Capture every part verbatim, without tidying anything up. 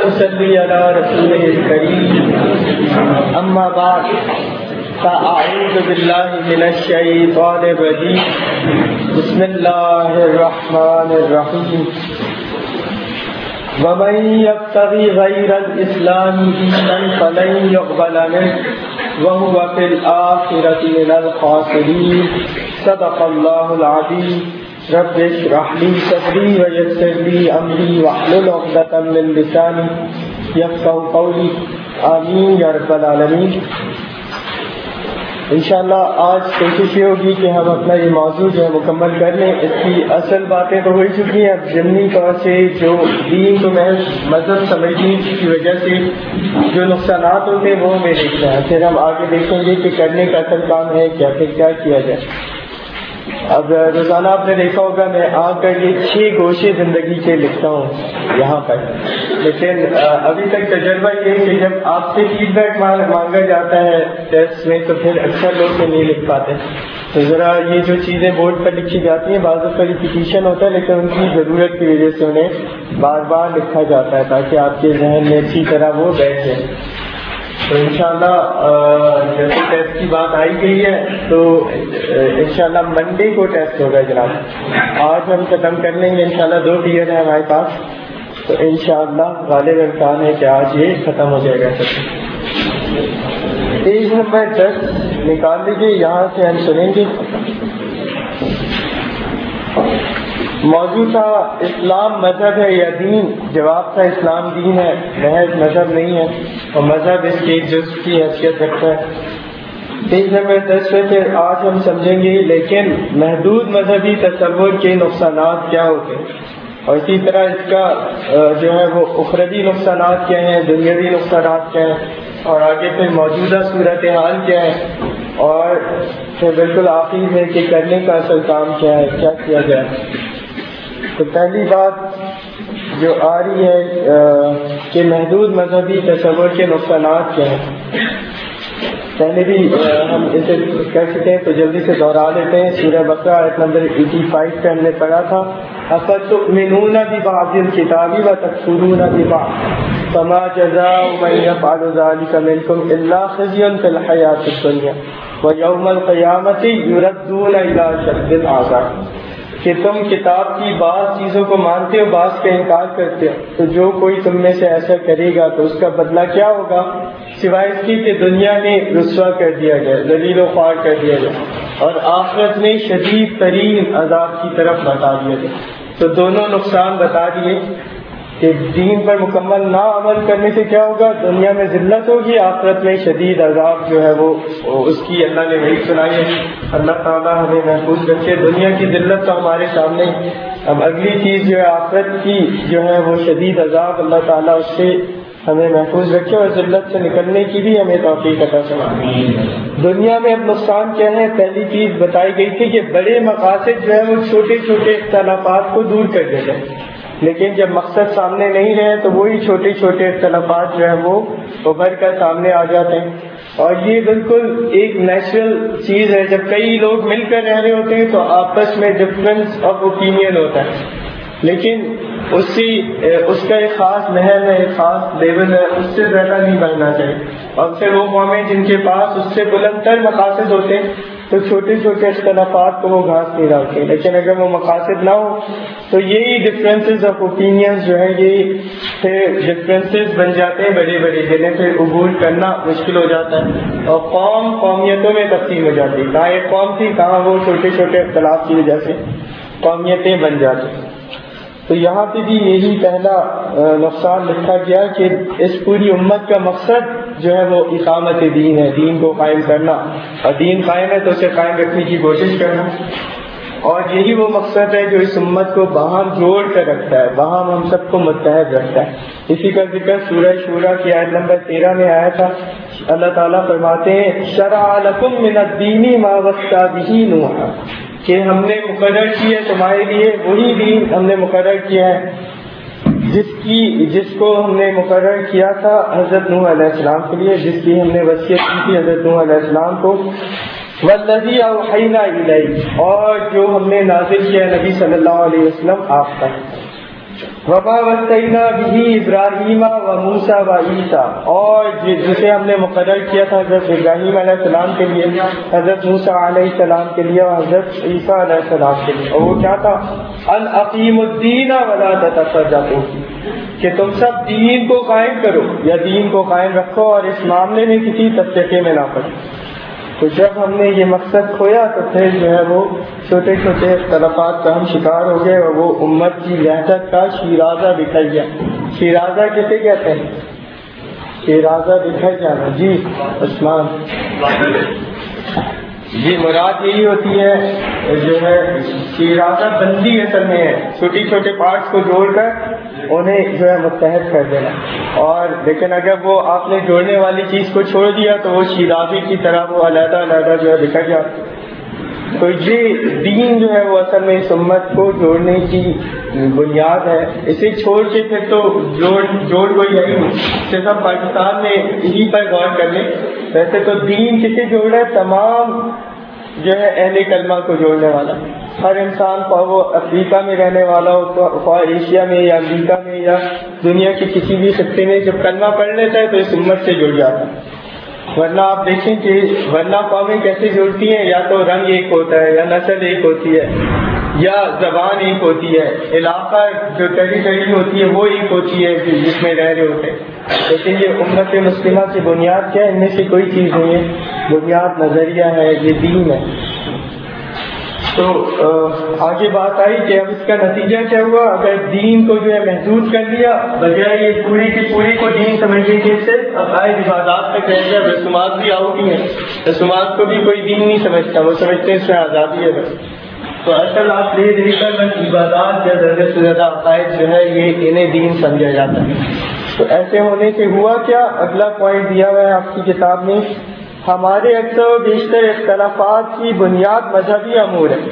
ونصلي على رسوله الكريم أما بعد فأعوذ بالله من الشيطان الرجيم بسم الله الرحمن الرحيم ومن يبتغي غير الإسلام دينا فلن يقبل منه وهو في الآخرة من الخاسرين صدق الله العظيم رب اشرح لي صدري ويسر لي امري واحلل عقدة من لساني يفقهوا قولي آمین یا رب العالمین۔ انشاءاللہ آج کوشش یہ ہوگی کہ ہم اپنا یہ موضوع جو ہے مکمل کر لیں۔ اس کی اصل باتیں تو ہو ہی چکی ہیں، اب ضمنی طور سے جو دین کو محض مذہب سمجھنے کی وجہ سے جو نقصانات ہوتے ہیں وہ ہمیں دیکھنا ہے، پھر ہم آگے دیکھیں گے کہ کرنے کا اصل کام ہے کیا، پھر کیا کیا جائے۔ اب روزانہ آپ نے دیکھا ہوگا میں آ کر یہ چھ گوشے زندگی کے لکھتا ہوں یہاں پر، لیکن ابھی تک تجربہ یہ ہے کہ جب آپ سے فیڈ بیک مانگا جاتا ہے ٹیسٹ میں تو پھر اکثر لوگ نہیں لکھ پاتے، تو ذرا یہ جو چیزیں بورڈ پر لکھی جاتی ہیں بعض اوقات ریپیٹیشن ہوتا ہے، لیکن ان کی ضرورت کی وجہ سے انہیں بار بار لکھا جاتا ہے تاکہ آپ کے ذہن میں اچھی طرح وہ بیٹھے۔ تو انشاءاللہ جیسے ٹیسٹ کی بات آئی گئی ہے تو انشاءاللہ منڈے کو ٹیسٹ ہوگا جناب، آج ہم ختم کر لیں گے انشاءاللہ، دو پیریڈ ہیں ہمارے پاس، تو انشاءاللہ غالب امکان ہے کہ آج یہ ختم ہو جائے گا۔ پیج نمبر دس نکال لیجیے، یہاں سے ہم سنیں گے۔ موضوع تھا اسلام مذہب ہے یا دین؟ جواب تھا اسلام دین ہے، محض مذہب نہیں ہے، اور مذہب اس کی ایک جزو کی حیثیت رکھتا ہے۔ پیج نمبر دس پہ پھر آج ہم سمجھیں گے لیکن محدود مذہبی تصور کے نقصانات کیا ہوتے ہیں، اور اسی طرح اس کا جو ہے وہ اخروی نقصانات کیا ہیں، دنیاوی نقصانات کیا ہیں، اور آگے پھر موجودہ صورتحال کیا ہے، اور پھر بالکل آخر میں کہ کرنے کا اصل کام کیا ہے، کیا کیا جائے۔ تو پہلی بات جو آ رہی ہے کہ محدود مذہبی تصور کے نقصانات کیا ہیں، پہلے بھی ہم اسے کر سکتے ہیں تو جلدی سے دوہرا لیتے ہیں۔ سورہ بقرہ آیت نمبر پچاسی پہ ہم نے پڑھا تھا، افتؤمنون ببعض الکتاب وتکفرون ببعض فما جزاء من يفعل ذلك منكم الا خزي في الحياة الدنيا ويوم القيامة يردون الى اشد العذاب، کہ تم کتاب کی بعض چیزوں کو مانتے ہو بعض کا انکار کرتے ہو، تو جو کوئی تم میں سے ایسا کرے گا تو اس کا بدلہ کیا ہوگا، سوائے اس کی کہ دنیا میں رسوا کر دیا جائے، ذلیل و خوار کر دیا جائے، اور آخرت میں شدید ترین عذاب کی طرف بتا دیا جائے۔ تو دونوں نقصان بتا دیے کہ دین پر مکمل نہ عمل کرنے سے کیا ہوگا، دنیا میں ذلت ہوگی، آخرت میں شدید عذاب جو ہے وہ اس کی اللہ نے وہی سنائی ہے۔ اللہ تعالیٰ ہمیں محفوظ رکھے، دنیا کی ذلت تو ہمارے سامنے، اب اگلی چیز جو ہے آخرت کی جو ہے وہ شدید عذاب، اللہ تعالیٰ اس سے ہمیں محفوظ رکھے اور ذلت سے نکلنے کی بھی ہمیں توفیق عطا فرمائے۔ دنیا میں اب نقصان کیا ہے، پہلی چیز بتائی گئی تھی کہ بڑے مقاصد جو ہے وہ چھوٹے چھوٹے اختلافات کو دور کر دیتے ہیں، لیکن جب مقصد سامنے نہیں رہے تو وہی چھوٹے چھوٹے اختلافات جو ہیں وہ ابھر کر سامنے آ جاتے ہیں، اور یہ بالکل ایک نیچرل چیز ہے۔ جب کئی لوگ مل کر رہ رہے ہوتے ہیں تو آپس میں ڈفرینس آف اوپینین ہوتا ہے، لیکن اسی اس کا ایک خاص محل ہے، ایک خاص لیول ہے، اس سے زیادہ نہیں بڑھنا چاہیے۔ اور پھر وہ قومیں جن کے پاس اس سے بلند تر مقاصد ہوتے ہیں تو چھوٹے چھوٹے اختلافات کو وہ گھاس نہیں ڈالتے، لیکن اگر وہ مقاصد نہ ہو تو یہی ڈفرینسز آف اوپینینز جو ہیں یہ پھر ڈفرینسز بن جاتے ہیں بڑے بڑے، جنہیں پھر عبور کرنا مشکل ہو جاتا ہے، اور قوم قومیتوں میں تقسیم ہو جاتی ہے، کہاں ایک قوم تھی کہاں وہ چھوٹے چھوٹے اختلاف کی وجہ سے قومیتیں بن جاتی ہیں۔ تو یہاں پہ بھی یہی پہلا نقصان لکھا گیا کہ اس پوری امت کا مقصد جو ہے وہ اقامت دین ہے، دین کو قائم کرنا، اور دین قائم ہے تو اسے قائم رکھنے کی کوشش کرنا، اور یہی وہ مقصد ہے جو اس امت کو باہم جوڑ کر رکھتا ہے، باہم ہم سب کو متحد رکھتا ہے۔ اسی کا ذکر سورہ شورى کی آیت نمبر تیرہ میں آیا تھا، اللہ تعالیٰ فرماتے ہیں شرع لکم من الدین ما وصى به نوحا، کہ ہم نے مقرر کیا تمہارے لیے وہی دین ہم نے مقرر کیا ہے جس کی جس کو ہم نے مقرر کیا تھا حضرت نوح علیہ السلام کے لیے، جس کی ہم نے وصیت کی تھی حضرت نوح علیہ السلام کو، والذی اوحینا الیک، اور جو ہم نے نازل کیا نبی صلی اللہ علیہ وسلم آپ تک۔ وما وصینا به ابراہیم و موسیٰ و عیسیٰ، اور جسے ہم نے مقرر کیا تھا حضرت ابراہیم علیہ السلام کے لیے، حضرت موسیٰ علیہ السلام کے لیے اور حضرت عیسیٰ علیہ السلام کے لیے، اور وہ کیا تھا؟ ان اقیموا الدین ولا تتفرقوا، کہ تم سب دین کو قائم کرو یا دین کو قائم رکھو اور اس معاملے میں کسی تفریقے میں نہ پڑو۔ تو جب ہم نے یہ مقصد کھویا تو پھر جو ہے وہ چھوٹے چھوٹے اختلافات کا ہم شکار ہو گئے اور وہ امت کی وحدت کا شیرازہ بکھر گیا۔ شیرازہ کسے کہتے ہیں؟ شیرازہ بکھر جانا۔ جی عثمان جی، مراد یہی ہوتی ہے جو ہے شیرازہ بندی اصل میں ہے، چھوٹی چھوٹے پارٹس کو جوڑ کر انہیں جو ہے متحد کر دینا، اور لیکن اگر وہ آپ نے جوڑنے والی چیز کو چھوڑ دیا تو وہ شیرازی کی طرح وہ علیحدہ علیحدہ جو ہے بکھر جاتا۔ تو یہ دین جو ہے وہ اصل میں اس امت کو جوڑنے کی بنیاد ہے، اسے چھوڑ کے پھر تو جوڑ جوڑ کوئی ہے ہی نہیں۔ صرف ہم پاکستان میں اسی پر غور کر لیں، ویسے تو دین کسے جوڑ رہا ہے؟ تمام جو ہے اہل کلمہ کو جوڑنے والا، ہر انسان خواہ وہ افریقہ میں رہنے والا ہو، خواہ ایشیا میں یا امریکہ میں یا دنیا کے کسی بھی خطے میں، جب کلمہ پڑھ لیتا ہے تو اس امت سے جڑ جاتا ہے۔ ورنہ آپ دیکھیں کہ ورنہ قومیں کیسے جڑتی ہیں، یا تو رنگ ایک ہوتا ہے، یا نسل ایک ہوتی ہے، یا زبان ایک ہوتی ہے، علاقہ جو ٹیریٹری ہوتی ہے وہ ایک ہوتی ہے جس میں رہ رہے ہوتے ہیں، لیکن یہ امت مسلمہ کی بنیاد کیا ہے؟ ان میں سے کوئی چیز نہیں ہے، بنیاد نظریہ ہے، یہ دین ہے۔ تو آگے بات آئی کہ اب اس کا نتیجہ کیا ہوا؟ اگر دین کو جو ہے محدود کر دیا، بجائے یہ پوری کی پوری کو دین سمجھنے کے صرف عقائد عبادات تک رہ گیا، رسومات بھی آؤ کی ہیں، رسومات کو بھی کوئی دین نہیں سمجھتا، وہ سمجھتے ہیں اس میں آزادی ہے بس۔ تو اصل آپ دے دے کر بس عبادات یا زیادہ سے زیادہ عقائد جو ہے یہ انہیں دین سمجھا جاتا ہے۔ تو ایسے ہونے سے ہوا کیا؟ اگلا پوائنٹ دیا ہوا ہے آپ کی کتاب میں، ہمارے اکثر و بیشتر اختلافات کی بنیاد مذہبی امور ہے،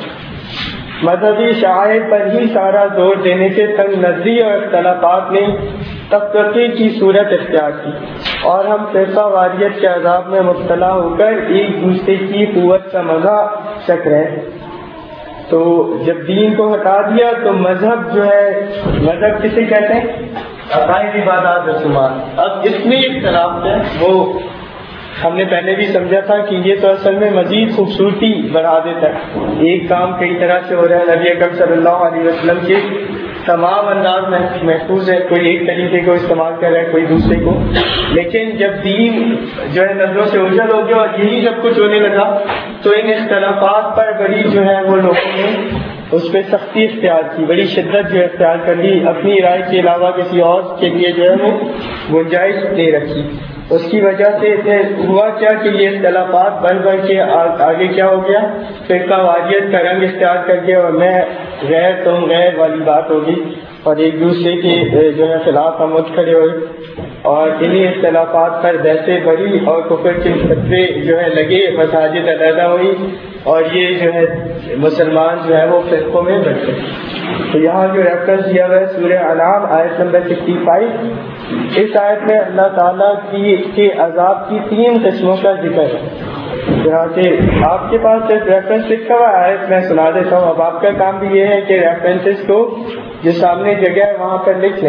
مذہبی شعائر پر ہی سارا زور دینے سے تنگ نظری اور اختلافات نے تفرقے کی صورت اختیار کی، اور ہم فرقہ واریت کے عذاب میں مبتلا ہو کر ایک دوسرے کی قوت کا مزہ چکھ رہے۔ تو جب دین کو ہٹا دیا تو مذہب جو ہے، مذہب کسے کہتے ہیں؟ عقائد عبادات رسومات۔ اب اس میں اختلاف ہے، وہ ہم نے پہلے بھی سمجھا تھا کہ یہ تو اصل میں مزید خوبصورتی بڑھا دیتا ہے، ایک کام کئی طرح سے ہو رہا ہے، نبی اکرم صلی اللہ علیہ وسلم کے تمام انداز محفوظ ہے، کوئی ایک طریقے کو استعمال کر رہا ہے، کوئی دوسرے کو، لیکن جب دین جو ہے نظروں سے اوجھل ہو گیا اور یہی سب کچھ ہونے لگا تو ان اختلافات پر بڑی جو ہے وہ لوگوں نے اس پہ سختی اختیار کی، بڑی شدت جو اختیار کر لی، اپنی رائے کے علاوہ کسی اور کے لیے جو ہے وہ گنجائش نہیں رکھی۔ اس کی وجہ سے ہوا کیا کہ یہ اختلافات بڑھ بڑھ کے آگے کیا ہو گیا؟ فرقہ واریت کا رنگ اختیار کر گیا، اور میں غیر تم غیر والی بات ہوگی، اور ایک دوسرے کے جو ہے خلاف ہم اٹھ کھڑے ہوئے، اور انہیں اختلافات پر بحثیں بڑھی اور کفر کے فتوے جو ہے لگے، مساجد علیحدہ ہوئی، اور یہ جو ہے مسلمان جو ہے وہ فرقوں میں بٹ گئے۔ تو یہاں جو ریفرنس دیا ہوا ہے سورہ انعام آیت نمبر سکسٹی فائیو، اس آیت میں اللہ تعالیٰ کی کے عذاب کی تین قسموں کا ذکر ہے۔ یہاں سے آپ کے پاس ایک ریفرنس لکھا ہوا ہے، میں سنا دیتا ہوں۔ اب آپ کا کام بھی یہ ہے کہ ریفرنسز کو جو سامنے جگہ ہے وہاں پر لکھ لیں،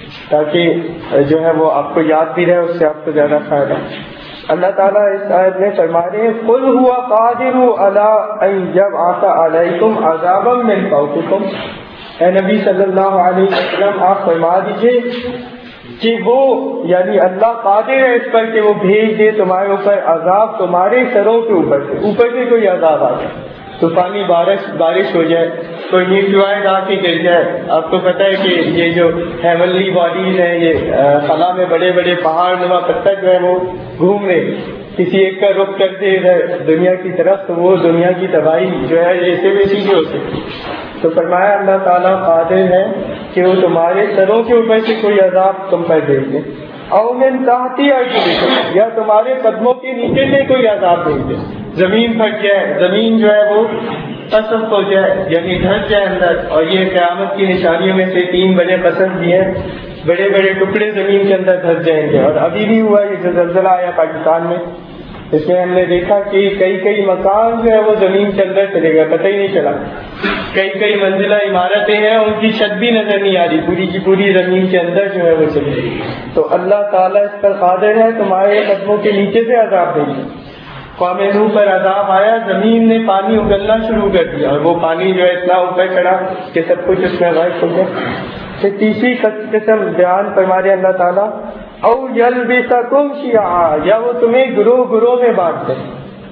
تاکہ جو ہے وہ آپ کو یاد بھی رہے، اس سے آپ کو زیادہ فائدہ۔ اللہ تعالیٰ اس آیت میں فرما رہے ہیں قُلْ هُوَ قَادِرُ عَلَىٰ أَن يَبْعَثَ عَلَيْكُمْ عَذَابًا مِّن فَوْقِكُمْ، اے نبی صلی اللہ علیہ وسلم آپ فرما دیجئے کہ وہ یعنی اللہ قادر ہے اس پر کہ وہ بھیج دے تمہارے اوپر عذاب تمہارے سروں کے اوپر سے، اوپر سے کوئی عذاب آ جائے، طوفانی بارش بارش ہو جائے، کوئی میٹیورائٹ آ کے گر جائے۔ آپ کو پتہ ہے کہ یہ جو ہیونلی باڈیز ہیں، یہ خلا میں بڑے بڑے پہاڑ نما پتھر جو ہے وہ گھوم رہے، کسی ایک کا رخ کر دے دنیا کی طرف، تو وہ دنیا کی تباہی جو ہے یہ اسے بھی سیدھی ہو سکتی۔ تو فرمایا اللہ تعالیٰ قادر ہے کہ وہ تمہارے سروں کے اوپر سے کوئی عذاب تم پر بھیج دے، او من تحتی ارجلکم، یا تمہارے قدموں کے نیچے سے کوئی عذاب بھیج دے، زمین پھٹ جائے، زمین جو ہے وہ قصف ہو جائے یعنی دھس جائے اندر۔ اور یہ قیامت کی نشانیوں میں سے تین بڑے قصف بھی ہیں، بڑے بڑے ٹکڑے زمین کے اندر دھس جائیں گے، اور ابھی بھی ہوا یہ جو زلزلہ آیا پاکستان میں، اس میں ہم نے دیکھا کہ کئی کئی مکان جو ہے وہ زمین کے اندر چلے گئے، پتہ ہی نہیں چلا. کئی کئی منزلہ عمارتیں ہیں، ان کی چھت بھی نظر نہیں آ رہی، پوری کی پوری زمین کے اندر جو ہے وہ چلی گئی. تو اللہ تعالیٰ اس پر قادر ہے تمہارے قدموں کے نیچے سے عذاب دیں گے. قوم نوح پر عذاب آیا، زمین نے پانی اگلنا شروع کر دیا اور وہ پانی جو ہے اتنا اوپر چڑھا کہ سب کچھ اس میں غائب ہو گیا. پھر تیسری قسم بیان فرما رہے اللہ تعالیٰ، او یلبسکم شیعا، یا وہ تمہیں گروہ گروہ میں بانٹ دیں،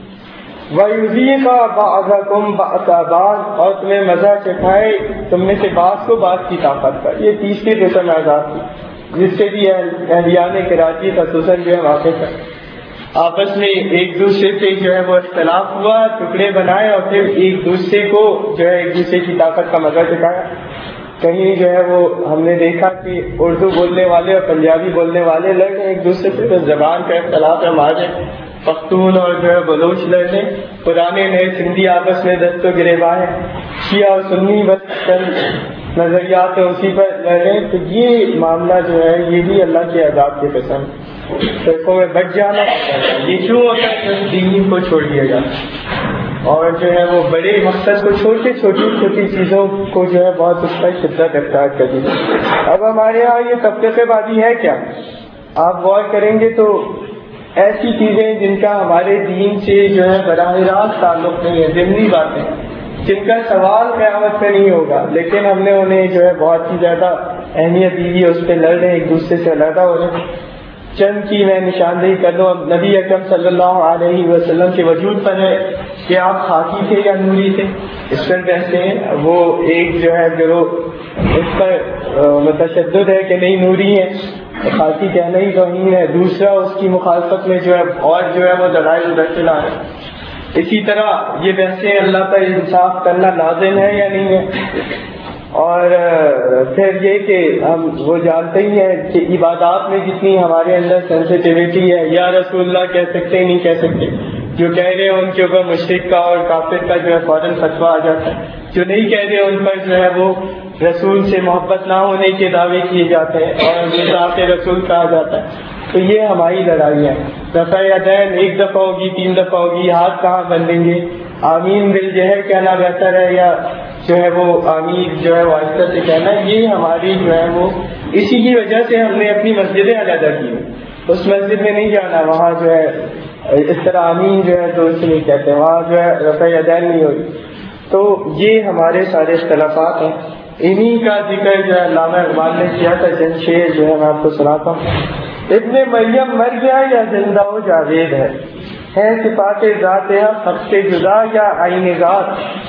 وَيُذِيقَ بَعْضَكُمْ بَعْضَ بَعْضٍ، اور تمہیں مزہ چکھائے تم میں سے بعض کو بعض کی طاقت پر. یہ تیسری قسم عذاب تھی جس سے بھی اہلیان کراچی خصوصاً جو ہے واقف ہے. آپس میں ایک دوسرے سے جو ہے وہ اختلاف ہوا، ٹکڑے بنائے اور پھر ایک دوسرے کو جو ہے ایک دوسرے کی طاقت کا مزہ چکھایا. کہیں جو ہے وہ ہم نے دیکھا کہ اردو بولنے والے اور پنجابی بولنے والے لڑ رہے ایک دوسرے سے، تو زبان کا اختلاف ہے. ہمارے پختون اور جو ہے بلوچ لڑ رہے، پرانے نئے سندھی آپس میں دست و گریباں ہیں، شیعہ اور سنی بس چند نظریات ہیں اسی پر لڑ رہے. تو یہ معاملہ جو ہے یہ بھی اللہ کے عذاب کے قسم فرقوں میں بچ جانا. یہ کیوں ہوتا ہے؟ دین کو چھوڑ دیا جاتا اور جو ہے وہ بڑے مقصد کو چھوڑ کے چھوٹی چھوٹی چیزوں کو جو ہے بہت اس پر شدت اختیار کر دی. اب ہمارے یہاں یہ تفریقہ بازی ہے کیا؟ آپ غور کریں گے تو ایسی چیزیں جن کا ہمارے دین سے جو ہے براہ راست تعلق نہیں ہے، ضمنی باتیں جن کا سوال قیامت میں نہیں ہوگا، لیکن ہم نے انہیں جو ہے بہت ہی زیادہ اہمیت دی ہے، اس پہ لڑ رہے ایک دوسرے سے علیحدہ ہو رہے. چند کی میں نشاندہی کر دوں. اب نبی اکرم صلی اللہ علیہ وسلم کے وجود پر ہے کہ آپ خاکی تھے یا نوری تھے، اس پر بحث ہیں. وہ ایک جو ہے گروہ اس پر متشدد ہے کہ نہیں نوری ہے، خاکی کہنا ہی توہین ہے. دوسرا اس کی مخالفت میں جو ہے اور جو ہے وہ دلائل ادھر چلا ہے. اسی طرح یہ بحثیں اللہ پر انصاف کرنا لازم ہے یا نہیں ہے. اور پھر یہ کہ ہم وہ جانتے ہی ہیں کہ عبادات میں جتنی ہمارے اندر سینسٹیوٹی ہے، یا رسول اللہ کہہ سکتے نہیں کہہ سکتے، جو کہہ رہے ہیں ان کے اوپر مشرک کا اور کافر کا جو ہے فوراً فتویٰ آ جاتا ہے، جو نہیں کہہ رہے ان پر جو ہے وہ رسول سے محبت نہ ہونے کے دعوے کیے جاتے ہیں اور مذاق رسول کہا جاتا ہے. تو یہ ہماری لڑائی ہے. رفع یدین ایک دفعہ ہوگی، تین دفعہ ہوگی، ہاتھ کہاں بندیں گے؟ آمین بالجہر کہنا بہتر ہے یا جو ہے وہ آمین جو ہے واسطہ سے کہنا؟ یہ ہماری جو ہے وہ اسی کی وجہ سے ہم نے اپنی مسجدیں علیحدہ کی. اس مسجد میں نہیں جانا، وہاں جو ہے اس طرح آمین جو ہے تو اس نہیں کہتے، وہاں جو ہے رفع یدین نہیں ہوئی. تو یہ ہمارے سارے اختلافات ہیں. انہی کا ذکر جو ہے علامہ اقبال نے کیا تھا. چند شعر جو ہے میں آپ کو سناتا ہوں. ابن مریم مر گیا یا زندہ و جاوید ہے، ہے صفات ذات حق سے جدا یا عین ذات،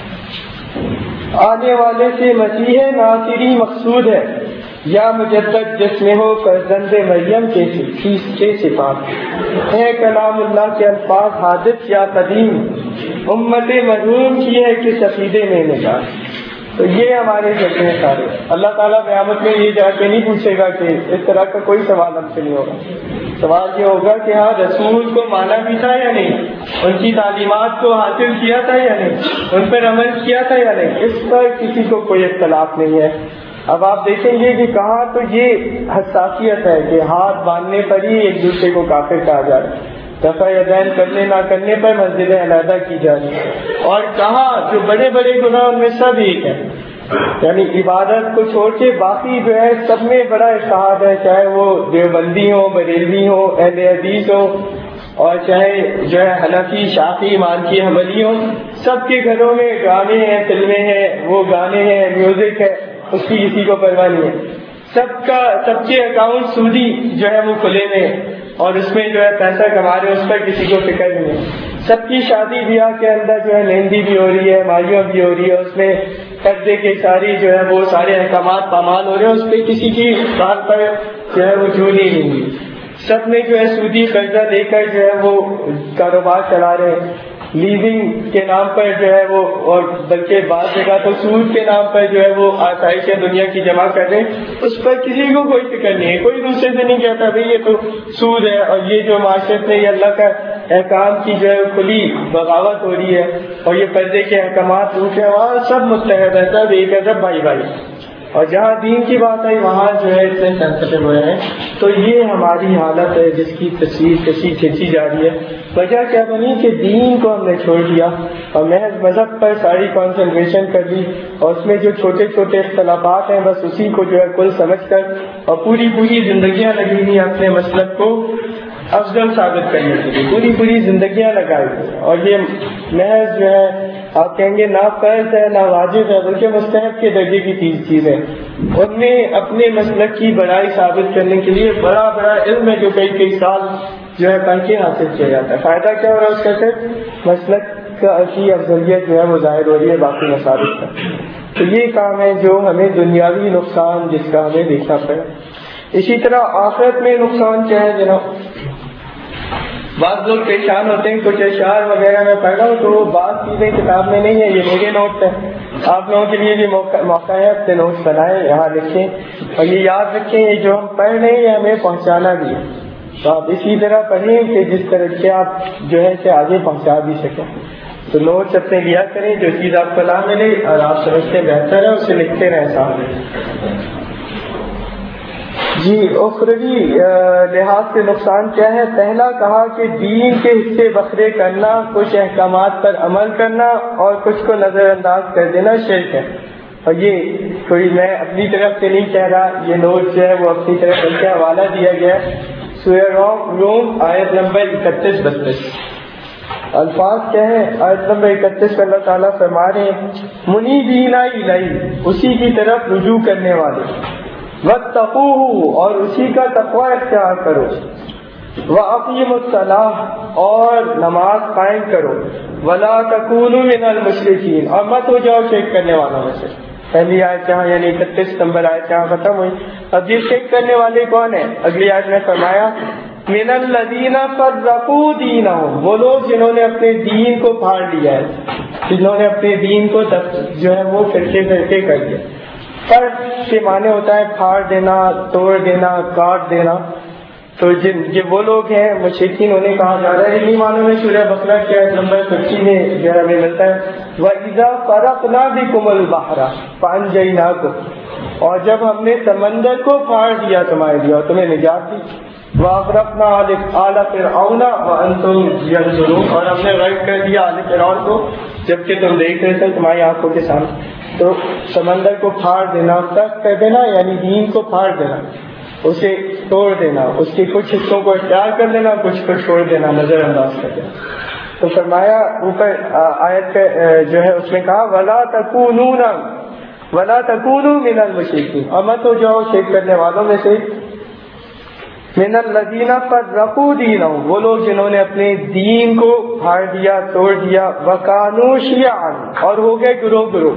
آنے والے سے مسیح ناصری مقصود ہے، یا مجدد جسم ہو فرزند مریم کے صفات، ہے کلام اللہ کے الفاظ حادث یا قدیم، امت مرحوم کی ہے کہ سفیدے میں نگاہ. تو یہ ہمارے جذبے ہیں سارے. اللہ تعالیٰ قیامت میں یہ جا کے نہیں پوچھے گا کہ اس طرح کا کوئی سوال ہم سے نہیں ہوگا. سوال یہ ہوگا کہ ہاں رسول کو مانا بھی تھا یا نہیں، ان کی تعلیمات کو حاصل کیا تھا یا نہیں، ان پر عمل کیا تھا یا نہیں. اس پر کسی کو کوئی اختلاف نہیں ہے. اب آپ دیکھیں گے کہ کہاں تو یہ حساسیت ہے کہ ہاتھ باندھنے پر ہی ایک دوسرے کو کافر کہا جائے، رفع یدین کرنے نہ کرنے پر مسجدیں علیحدہ کی جائیں، اور کہاں جو بڑے بڑے گناہ ان میں سب ایک ہے. یعنی عبادت کو چھوڑ کے باقی جو ہے سب میں بڑا اتحاد ہے، چاہے وہ دیوبندی ہو، بریلوی ہو، اہل حدیث ہو، اور چاہے جو ہے حنفی، شافعی، مالکی، حنبلی ہو. سب کے گھروں میں گانے ہیں، فلمیں ہیں، وہ گانے ہیں، میوزک ہے، اس کی کسی کو پرواہ نہیں ہے. سب کا سب کے اکاؤنٹ سودی جو ہے وہ کھلے ہوئے اور اس میں جو ہے پیسہ کما رہے ہیں، اس پر کسی کو فکر نہیں ہے. سب کی شادی بیاہ کے اندر جو ہے مہندی بھی ہو رہی ہے، ماہیوں بھی ہو رہی ہے، اس میں قرضے کے ساری جو ہے وہ سارے احکامات پامال ہو رہے ہیں، اس پہ کسی کی بات پر جو ہے وہ چون ہی نہیں ہوئی. سب میں جو ہے سودی قرضہ لے کر جو ہے وہ کاروبار چلا رہے ہیں، لیزنگ کے نام پر جو ہے وہ، اور بلکہ بعض جگہ تو سود کے نام پر جو ہے وہ آسائشیں دنیا کی جمع کر رہے ہیں. اس پر کسی کو کوئی فکر نہیں ہے. کوئی دوسرے سے نہیں کہتا بھائی یہ تو سود ہے، اور یہ جو معاشرت میں یہ اللہ کا احکام کی جو ہے کھلی بغاوت ہو رہی ہے اور یہ پردے کے احکامات روٹ ہے، وہاں سب متحد ہے، سب ایک ہے، سب بھائی بھائی. اور جہاں دین کی بات آئی وہاں جو ہے اتنے سینسٹیو ہوئے ہیں. تو یہ ہماری حالت ہے جس کی تصویر کسی کھینچی جا رہی ہے. وجہ کیا بنی کہ دین کو ہم نے چھوڑ دیا اور محض مذہب پر ساری کانسنٹریشن کر لی, اور اس میں جو چھوٹے چھوٹے اختلافات ہیں بس اسی کو جو ہے کل سمجھ کر اور پوری پوری زندگیاں لگی ہوئی اپنے مسلک کو افضل ثابت کرنے کے لیے, پوری پوری زندگیاں لگائی ہوئی. اور یہ محض جو ہے آپ کہیں گے نہ فرض ہے نہ واجب ہے بلکہ مستحب کے درجے کی تیز چیز ہے. ان میں اپنے مسلک کی بڑائی ثابت کرنے کے لیے بڑا بڑا علم ہے جو کئی کئی سال جو ہے پڑھ کے حاصل کیا جاتا ہے. فائدہ کیا ہو رہا ہے اس کا؟ صرف مسلک کا کی افضلیت جو ہے وہ ظاہر ہو رہی ہے باقی مسالک کا. تو یہ کام ہے جو ہمیں دنیاوی نقصان جس کا ہمیں دیکھنا پڑے. اسی طرح آخرت میں نقصان کیا ہے جناب؟ بعض لوگ پریشان ہوتے ہیں, کچھ اشعار وغیرہ میں پڑھ رہا ہوں تو وہ بات چیزیں کتاب میں نہیں ہے, یہ میرے نوٹس ہیں. آپ لوگوں کے لیے بھی موقع ہے اپنے نوٹس بنائیں, یہاں لکھیں اور یہ یاد رکھیں یہ جو ہم پڑھ رہے ہیں یہ ہمیں پہنچانا بھی ہے. تو آپ اسی طرح پڑھیں کہ جس طرح سے آپ جو ہے اسے آگے پہنچا بھی سکیں. تو نوٹس اپنے لیا کریں, جو چیز آپ کو نہ ملے اور آپ سمجھتے بہتر ہے اسے لکھتے رہیں سامنے. جی اخروی لحاظ سے نقصان کیا ہے؟ پہلا کہا کہ دین کے حصے بکھرے کرنا, کچھ احکامات پر عمل کرنا اور کچھ کو نظر انداز کر دینا شرک ہے. اور یہ کوئی میں اپنی طرف سے نہیں کہہ رہا, یہ نوٹ جو ہے وہ اپنی طرف سے حوالہ دیا گیا ہے. سورہ روم آیت نمبر اکتیس بتیس. الفاظ کیا ہے آیت نمبر اکتیس میں اللہ تعالیٰ فرما رہے ہیں منیبین الیہ, اسی کی طرف رجوع کرنے والے, واتقوہ اور اسی کا تقوی اختیار کرو, واقیموا الصلاۃ اور نماز قائم کرو, ولا تکونوا من المشرکین اور مت ہو جاؤ شرک کرنے والوں میں سے. پہلی آیت جہاں یعنی اکتیس نمبر آیت جہاں ختم ہوئی. اب یہ شرک کرنے والے کون ہیں؟ اگلی آیت میں فرمایا من الذین فرقوا دینہم, وہ لوگ جنہوں نے اپنے دین کو پھاڑ لیا ہے, جنہوں نے اپنے دین کو جو ہے وہ فرقے فرقے کر دیا. فرق کے معنی ہوتا ہے پھاڑ دینا, توڑ دینا, کاٹ دینا. تو جن یہ وہ لوگ ہیں مشرکین انہیں کہا جا رہا ہے. انہیں معنوں میں سورہ بقرہ کے آیت نمبر پچیس میں جو ہمیں ملتا ہے وَإِذَا فَرَقْنَا بِكُمُ الْبَحْرَ فَأَنْجَيْنَاكُمْ, اور جب ہم نے سمندر کو پھاڑ دیا تمہارے لیے اور تمہیں نجات دی. وَأَغْرَقْنَا آلَ فِرْعَوْنَ وَأَنْتُمْ تَنظُرُونَ, اور ہم نے غرق کر دیا آل فرعون کو جبکہ تم دیکھ رہے تھے تمہاری آنکھوں کے سامنے. تو سمندر کو پھاڑ دینا, ترک کر دینا یعنی دین کو پھاڑ دینا, اسے توڑ دینا, اس کے کچھ حصوں کو اختیار کر لینا, کچھ کو چھوڑ دینا, نظر انداز کر دینا. تو فرمایا اوپر آیت کا جو ہے اس میں کہا ولا تکونوا ولا تکونوا من المشرکین, اور مت ہو جاؤ شرک کرنے والوں میں سے. من الذین فرقوا دینہم, وہ لوگ جنہوں نے اپنے دین کو پھاڑ دیا, توڑ دیا. وکانوا شیعا, اور ہو گئے گروہ گروہ.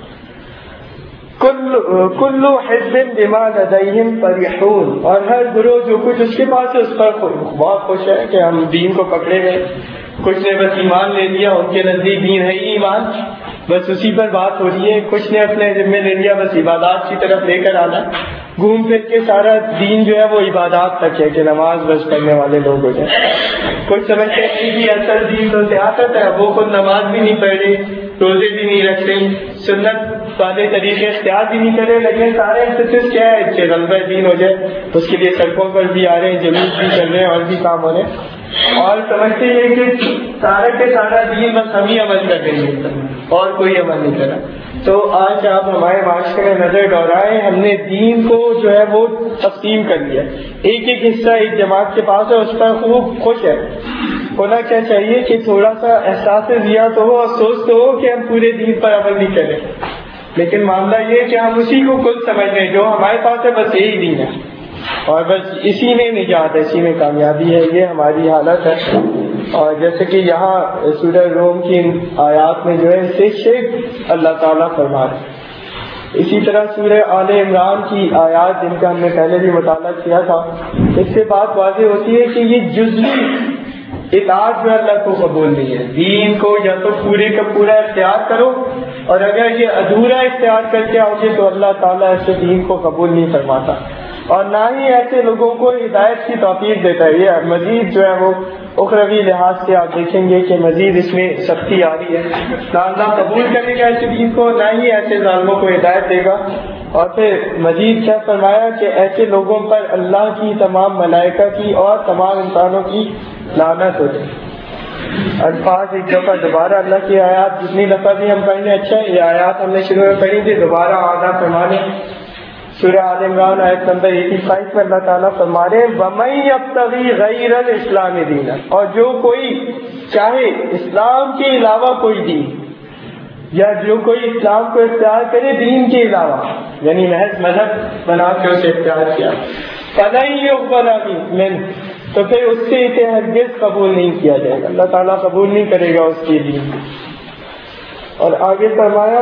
کل حزب بما لدیہم فرحون, اور ہر گروہ جو کچھ اس کے پاس ہے اس پر بہت خوش ہے کہ ہم دین کو پکڑے گئے. کچھ نے بس ایمان لے لیا, ان کے نزدیک دین ہے ہی ایمان, بس اسی پر بات ہو رہی ہے. کچھ نے اپنے ذمہ لے لیا بس عبادات کی طرف لے کر آنا, گھوم پھر کے سارا دین جو ہے وہ عبادات تک ہے کہ نماز بس پڑھنے والے لوگ ہو جائیں. کچھ سمجھتے ہیں کہ اصل دین تو سیاست ہے, وہ خود نماز بھی نہیں پڑھ رہی, روزے بھی نہیں رکھتے, سنت والے طریقے اختیار بھی نہیں کرے, لیکن سارے انتظار کیا ہے کہ غلبہ دین ہو جائے, اس کے لیے سڑکوں پر بھی آ رہے ہیں, جلوس بھی چل رہے ہیں اور بھی کام ہو رہے ہیں, اور سمجھتے ہیں کہ سارے کے سارا دین بس ہم ہی عمل کر رہے ہیں اور کوئی عمل نہیں کرا. تو آج آپ ہمارے معاشرے میں نظر دوڑائیں, ہم نے دین کو جو ہے وہ تقسیم کر لیا, ایک ایک حصہ ایک جماعت کے پاس ہے, اس پر خوب خوش ہے. ہونا کیا چاہیے کہ تھوڑا سا احساس ضیا تو ہو, افسوس تو ہو کہ ہم پورے دین پر عمل نہیں کریں, لیکن معاملہ یہ کہ ہم اسی کو کل سمجھ رہے ہیں, جو ہمارے پاس ہے بس یہی دین ہے اور بس اسی میں نجات ہے, اسی میں کامیابی ہے. یہ ہماری حالت ہے. اور جیسے کہ یہاں سورہ روم کی آیات میں جو ہے اسے شرک اللہ تعالیٰ فرما رہے ہیں. اسی طرح سورہ آل عمران کی آیات جن کا ہم نے پہلے بھی مطالعہ کیا تھا, اس سے بات واضح ہوتی ہے کہ یہ جزوی اطاعت جو اللہ کو قبول نہیں ہے. دین کو یا تو پورے کا پورا اختیار کرو, اور اگر یہ ادھورا اختیار کر کے آؤ گے تو اللہ تعالیٰ ایسے دین کو قبول نہیں فرماتا. اور نہ ہی ایسے لوگوں کو ہدایت کی توفیق دیتا ہے. یہ مزید جو ہے وہ اخروی لحاظ سے آپ دیکھیں گے کہ مزید اس میں سختی آ رہی ہے. نہ اللہ قبول کرے گا ایسے دین کو، نہ ہی ایسے ظالموں کو ہدایت دے گا. اور پھر مزید کیا فرمایا کہ ایسے لوگوں پر اللہ کی، تمام ملائکہ کی اور تمام انسانوں کی لعنت ہوتی ہے. الفاظ ایک دفعہ دوبارہ اللہ کی آیات جتنی دفعہ بھی ہم پڑھ لیں اچھا ہے. یہ آیات ہم نے شروع میں پڑھی تھی، دوبارہ آدھا فرمانے. سورہ آل عمران آیت نمبر پچاسی میں اللہ تعالیٰ فرما رہے وَمَن يَبْتَغِي غَيْرَ الْإِسْلَامِ دِينًا، اور جو کوئی چاہے اسلام کے علاوہ کوئی دین، یا جو کوئی اسلام کو اختیار کرے دین کے علاوہ، یعنی محض مذہب بنا کے اسے اختیار کیا، فَلَن يُقْبَلَ مِنْهُ، تو پھر اس سے اسے ہرگز قبول نہیں کیا جائے گا. اللہ تعالیٰ قبول نہیں کرے گا اس کے دین. اور آگے فرمایا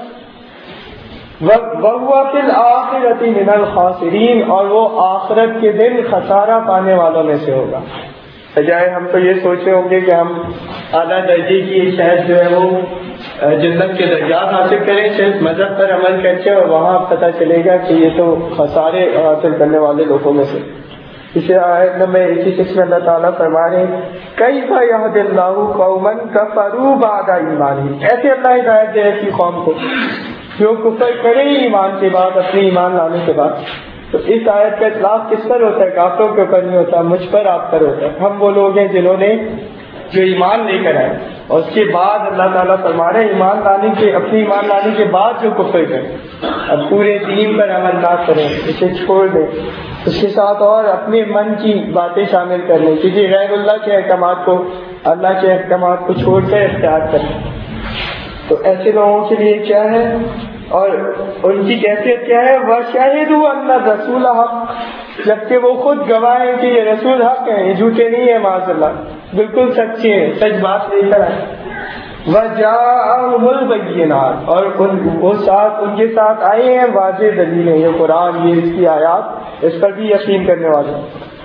وَهُوَ فِي الْآخِرَةِ مِنَ الْخَاسِرِينَ، اور وہ آخرت کے دن خسارہ پانے والوں میں سے ہوگا. بجائے ہم تو یہ سوچ رہے ہوں گے کہ ہم اعلیٰ درجے کی شاید جو ہے وہ جنت کے درجات حاصل کریں صرف مذہب پر عمل کر کے، اور وہاں پتہ چلے گا کہ یہ تو خسارے حاصل کرنے والے لوگوں میں سے. اسے آیت نمبر اکیس میں اللہ تعالیٰ فرما رہے ہیں کیف یہدی اللہ قوما کفروا بعد ایمانہم، ایسے اللہ ہدایت دے ایسی قوم کو جو کفر کرے ایمان کے بعد، اپنے ایمان لانے کے بعد. تو اس آیت کا اطلاق کس پر ہوتا ہے؟ کافروں کے اوپر نہیں ہوتا، مجھ پر، آپ پر ہوتا ہے. ہم وہ لوگ ہیں جنہوں نے جو ایمان لے کر آئے اور اس کے بعد اللہ تعالیٰ فرما رہے ہیں ایمان لانے کے، اپنے ایمان لانے کے بعد جو کفر کرے، اب پورے دین پر عمل نہ کریں، اسے چھوڑ دیں، اس کے ساتھ اور اپنے من کی باتیں شامل کر لیں، کیونکہ غیر اللہ کے احکامات کو، اللہ کے احکامات کو چھوڑ کر اختیار کریں. تو ایسے لوگوں کے لیے کیا ہے اور ان کی کیفیت کیا ہے؟ وَشَهِدُوا أَنَّ الرَّسُولَ حَقٌّ، جبکہ وہ خود گواہ ہیں کہ یہ رسول حق ہیں، یہ جھوٹے نہیں ہیں، معاذ اللہ بالکل سچے ہیں، سچ بات لے کر آئے. وَجَاءَهُمُ الْبَيِّنَاتُ، اور ان وہ ساتھ ان کے ساتھ آئے ہیں واضح دلیلیں، یہ قرآن، یہ اس کی آیات، اس پر بھی یقین کرنے والے.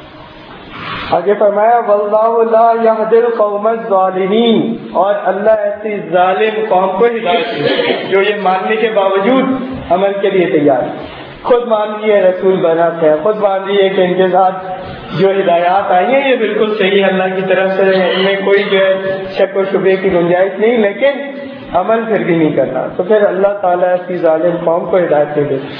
آگے فرمایا وَاللَّهُ لَا يَهْدِي الْقَوْمَ الظَّالِمِينَ، اور اللہ ایسی ظالم قوم کو ہدایت دے جو یہ ماننے کے باوجود عمل کے لیے تیار ہے. خود مان لیے رسول بنا ہے، خود مان لیے کہ ان کے ساتھ جو ہدایات آئی ہیں یہ بالکل صحیح اللہ کی طرف سے، ان میں کوئی جو ہے شک و شبے کی گنجائش نہیں، لیکن عمل پھر بھی نہیں کرنا. تو پھر اللہ تعالیٰ ایسی ظالم قوم کو ہدایت دے دیتے.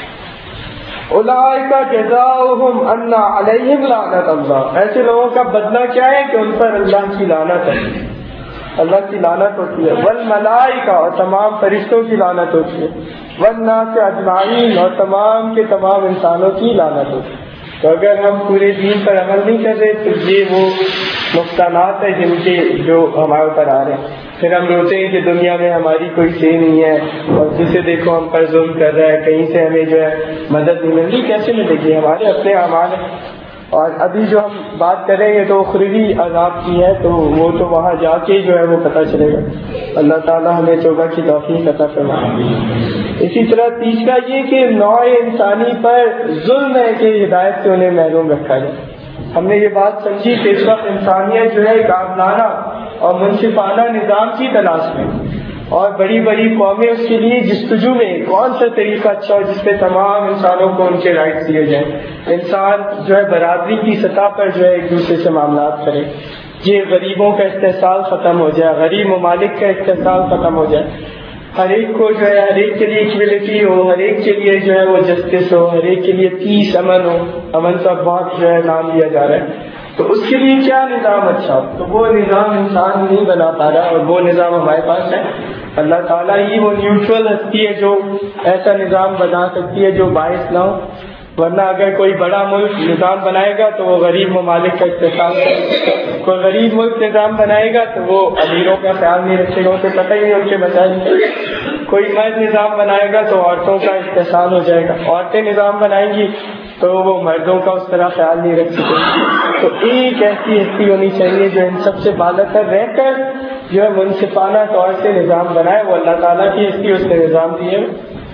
اولئک جزاؤہم ان علیہم لعنت اللہ، ایسے لوگوں کا بدلہ کیا ہے کہ ان پر اللہ کی لعنت ہے، اللہ کی لعنت ہوتی ہے. والملائکہ، اور تمام فرشتوں کی لعنت ہوتی ہے. والناس اجمعین، اور تمام کے تمام انسانوں کی لعنت ہوتی ہے. تو اگر ہم پورے دین پر عمل نہیں کر رہے تو یہ وہ نقصانات ہیں جن کے جو ہمارے اوپر آ رہے ہیں. پھر ہم روتے ہیں کہ دنیا میں ہماری کوئی سے نہیں ہے، اور جسے دیکھو ہم پر ظلم کر رہا ہے، کہیں سے ہمیں جو ہے مدد نہیں مل رہی. کیسے ملے گی؟ ہمارے اپنے اعمال ہیں. اور ابھی جو ہم بات کریں گے تو اخروی عذاب کی ہے، تو وہ تو وہاں جا کے جو ہے وہ پتہ چلے گا. اللہ تعالیٰ ہمیں توبہ کی توفیق عطا فرمائے. اسی طرح تیسرا یہ کہ نوع انسانی پر ظلم ہے کہ ہدایت سے انہیں محروم رکھا جائے. ہم نے یہ بات سمجھی کہ اس وقت انسانیت جو ہے ایک عادلانہ اور منصفانہ نظام کی تلاش میں، اور بڑی بڑی قومیں اس کے لیے جستجو میں کون سا طریقہ اچھا ہو جس پہ تمام انسانوں کو ان کے رائٹس دیے جائیں، انسان جو ہے برادری کی سطح پر جو ہے ایک دوسرے سے معاملات کرے، یہ غریبوں کا استحصال ختم ہو جائے، غریب ممالک کا استحصال ختم ہو جائے، ہر ایک کو جو ہے ہر ایک کے لیے ایکویلٹی ہو، ہر ایک کے لیے جو ہے وہ جسٹس ہو، ہر ایک کے لیے پیس، امن ہو. امن کا بہت جو ہے نام لیا جا رہا ہے. تو اس کے لیے کیا نظام اچھا؟ تو وہ نظام انسان نہیں بنا پا رہا، اور وہ نظام ہمارے پاس ہے. اللہ تعالیٰ ہی وہ نیوٹرل ہستی ہے جو ایسا نظام بنا سکتی ہے جو باعث نہ ہو. ورنہ اگر کوئی بڑا ملک نظام بنائے گا تو وہ غریب ممالک کا استحصال کرے گا، کوئی غریب ملک نظام بنائے گا تو وہ امیروں کا خیال نہیں رکھے گا، اسے پتہ ہی نہیں ان کے مسائل. کوئی مرد نظام بنائے گا تو عورتوں کا استحصال ہو جائے گا، عورتیں نظام بنائیں گی تو وہ مردوں کا اس طرح خیال نہیں رکھ سکے. تو ایک ایسی ہستی ہونی چاہیے جو ان سب سے بالاتر پر رہ کر جو ہے منصفانہ طور سے نظام بنائے. وہ اللہ تعالیٰ کی ہستی، اس نے نظام دیے.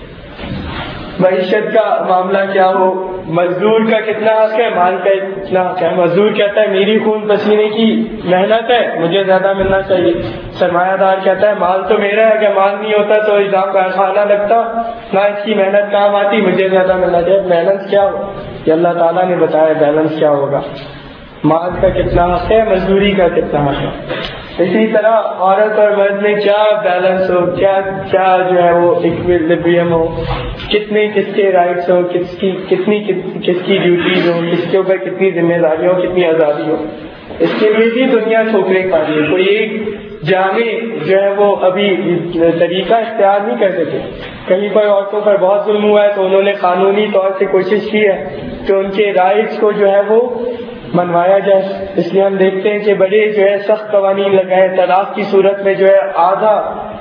معیشت کا معاملہ کیا ہو، مزدور کا کتنا حق ہے، مال کا کتنا حق ہے. مزدور کہتا ہے میری خون پسینے کی محنت ہے، مجھے زیادہ ملنا چاہیے. سرمایہ دار کہتا ہے مال تو میرا ہے، اگر مال نہیں ہوتا تو نظام کا کھانا لگتا، نہ اس کی محنت کام آتی، مجھے زیادہ ملنا چاہیے. محنت کیا ہو، کہ اللہ تعالیٰ نے بتایا بیلنس کیا ہوگا، مال کا کتنا حق ہے، مزدوری کا کتنا حق ہے. اسی طرح عورت اور مرد میں کیا بیلنس ہو، کیا کیا جو ہے وہ ایکویلبریم ہو، کتنے کس کے رائٹس ہو، کس کی کتنی کس کی ڈیوٹیز ہو، کس کے اوپر کتنی ذمہ داری ہو، کتنی آزادی ہو. اس کے لیے بھی دنیا ٹھوکریں کھا رہی ہے. کوئی ایک جامع جو ہے وہ ابھی طریقہ اختیار نہیں کر سکے. کہیں پر عورتوں پر بہت ظلم ہوا ہے تو انہوں نے قانونی طور سے کوشش کی ہے کہ ان کے رائٹس کو جو ہے وہ منوایا جائے. اس لیے ہم دیکھتے ہیں کہ بڑے جو ہے سخت قوانین لگائے. طلاق کی صورت میں جو ہے آدھا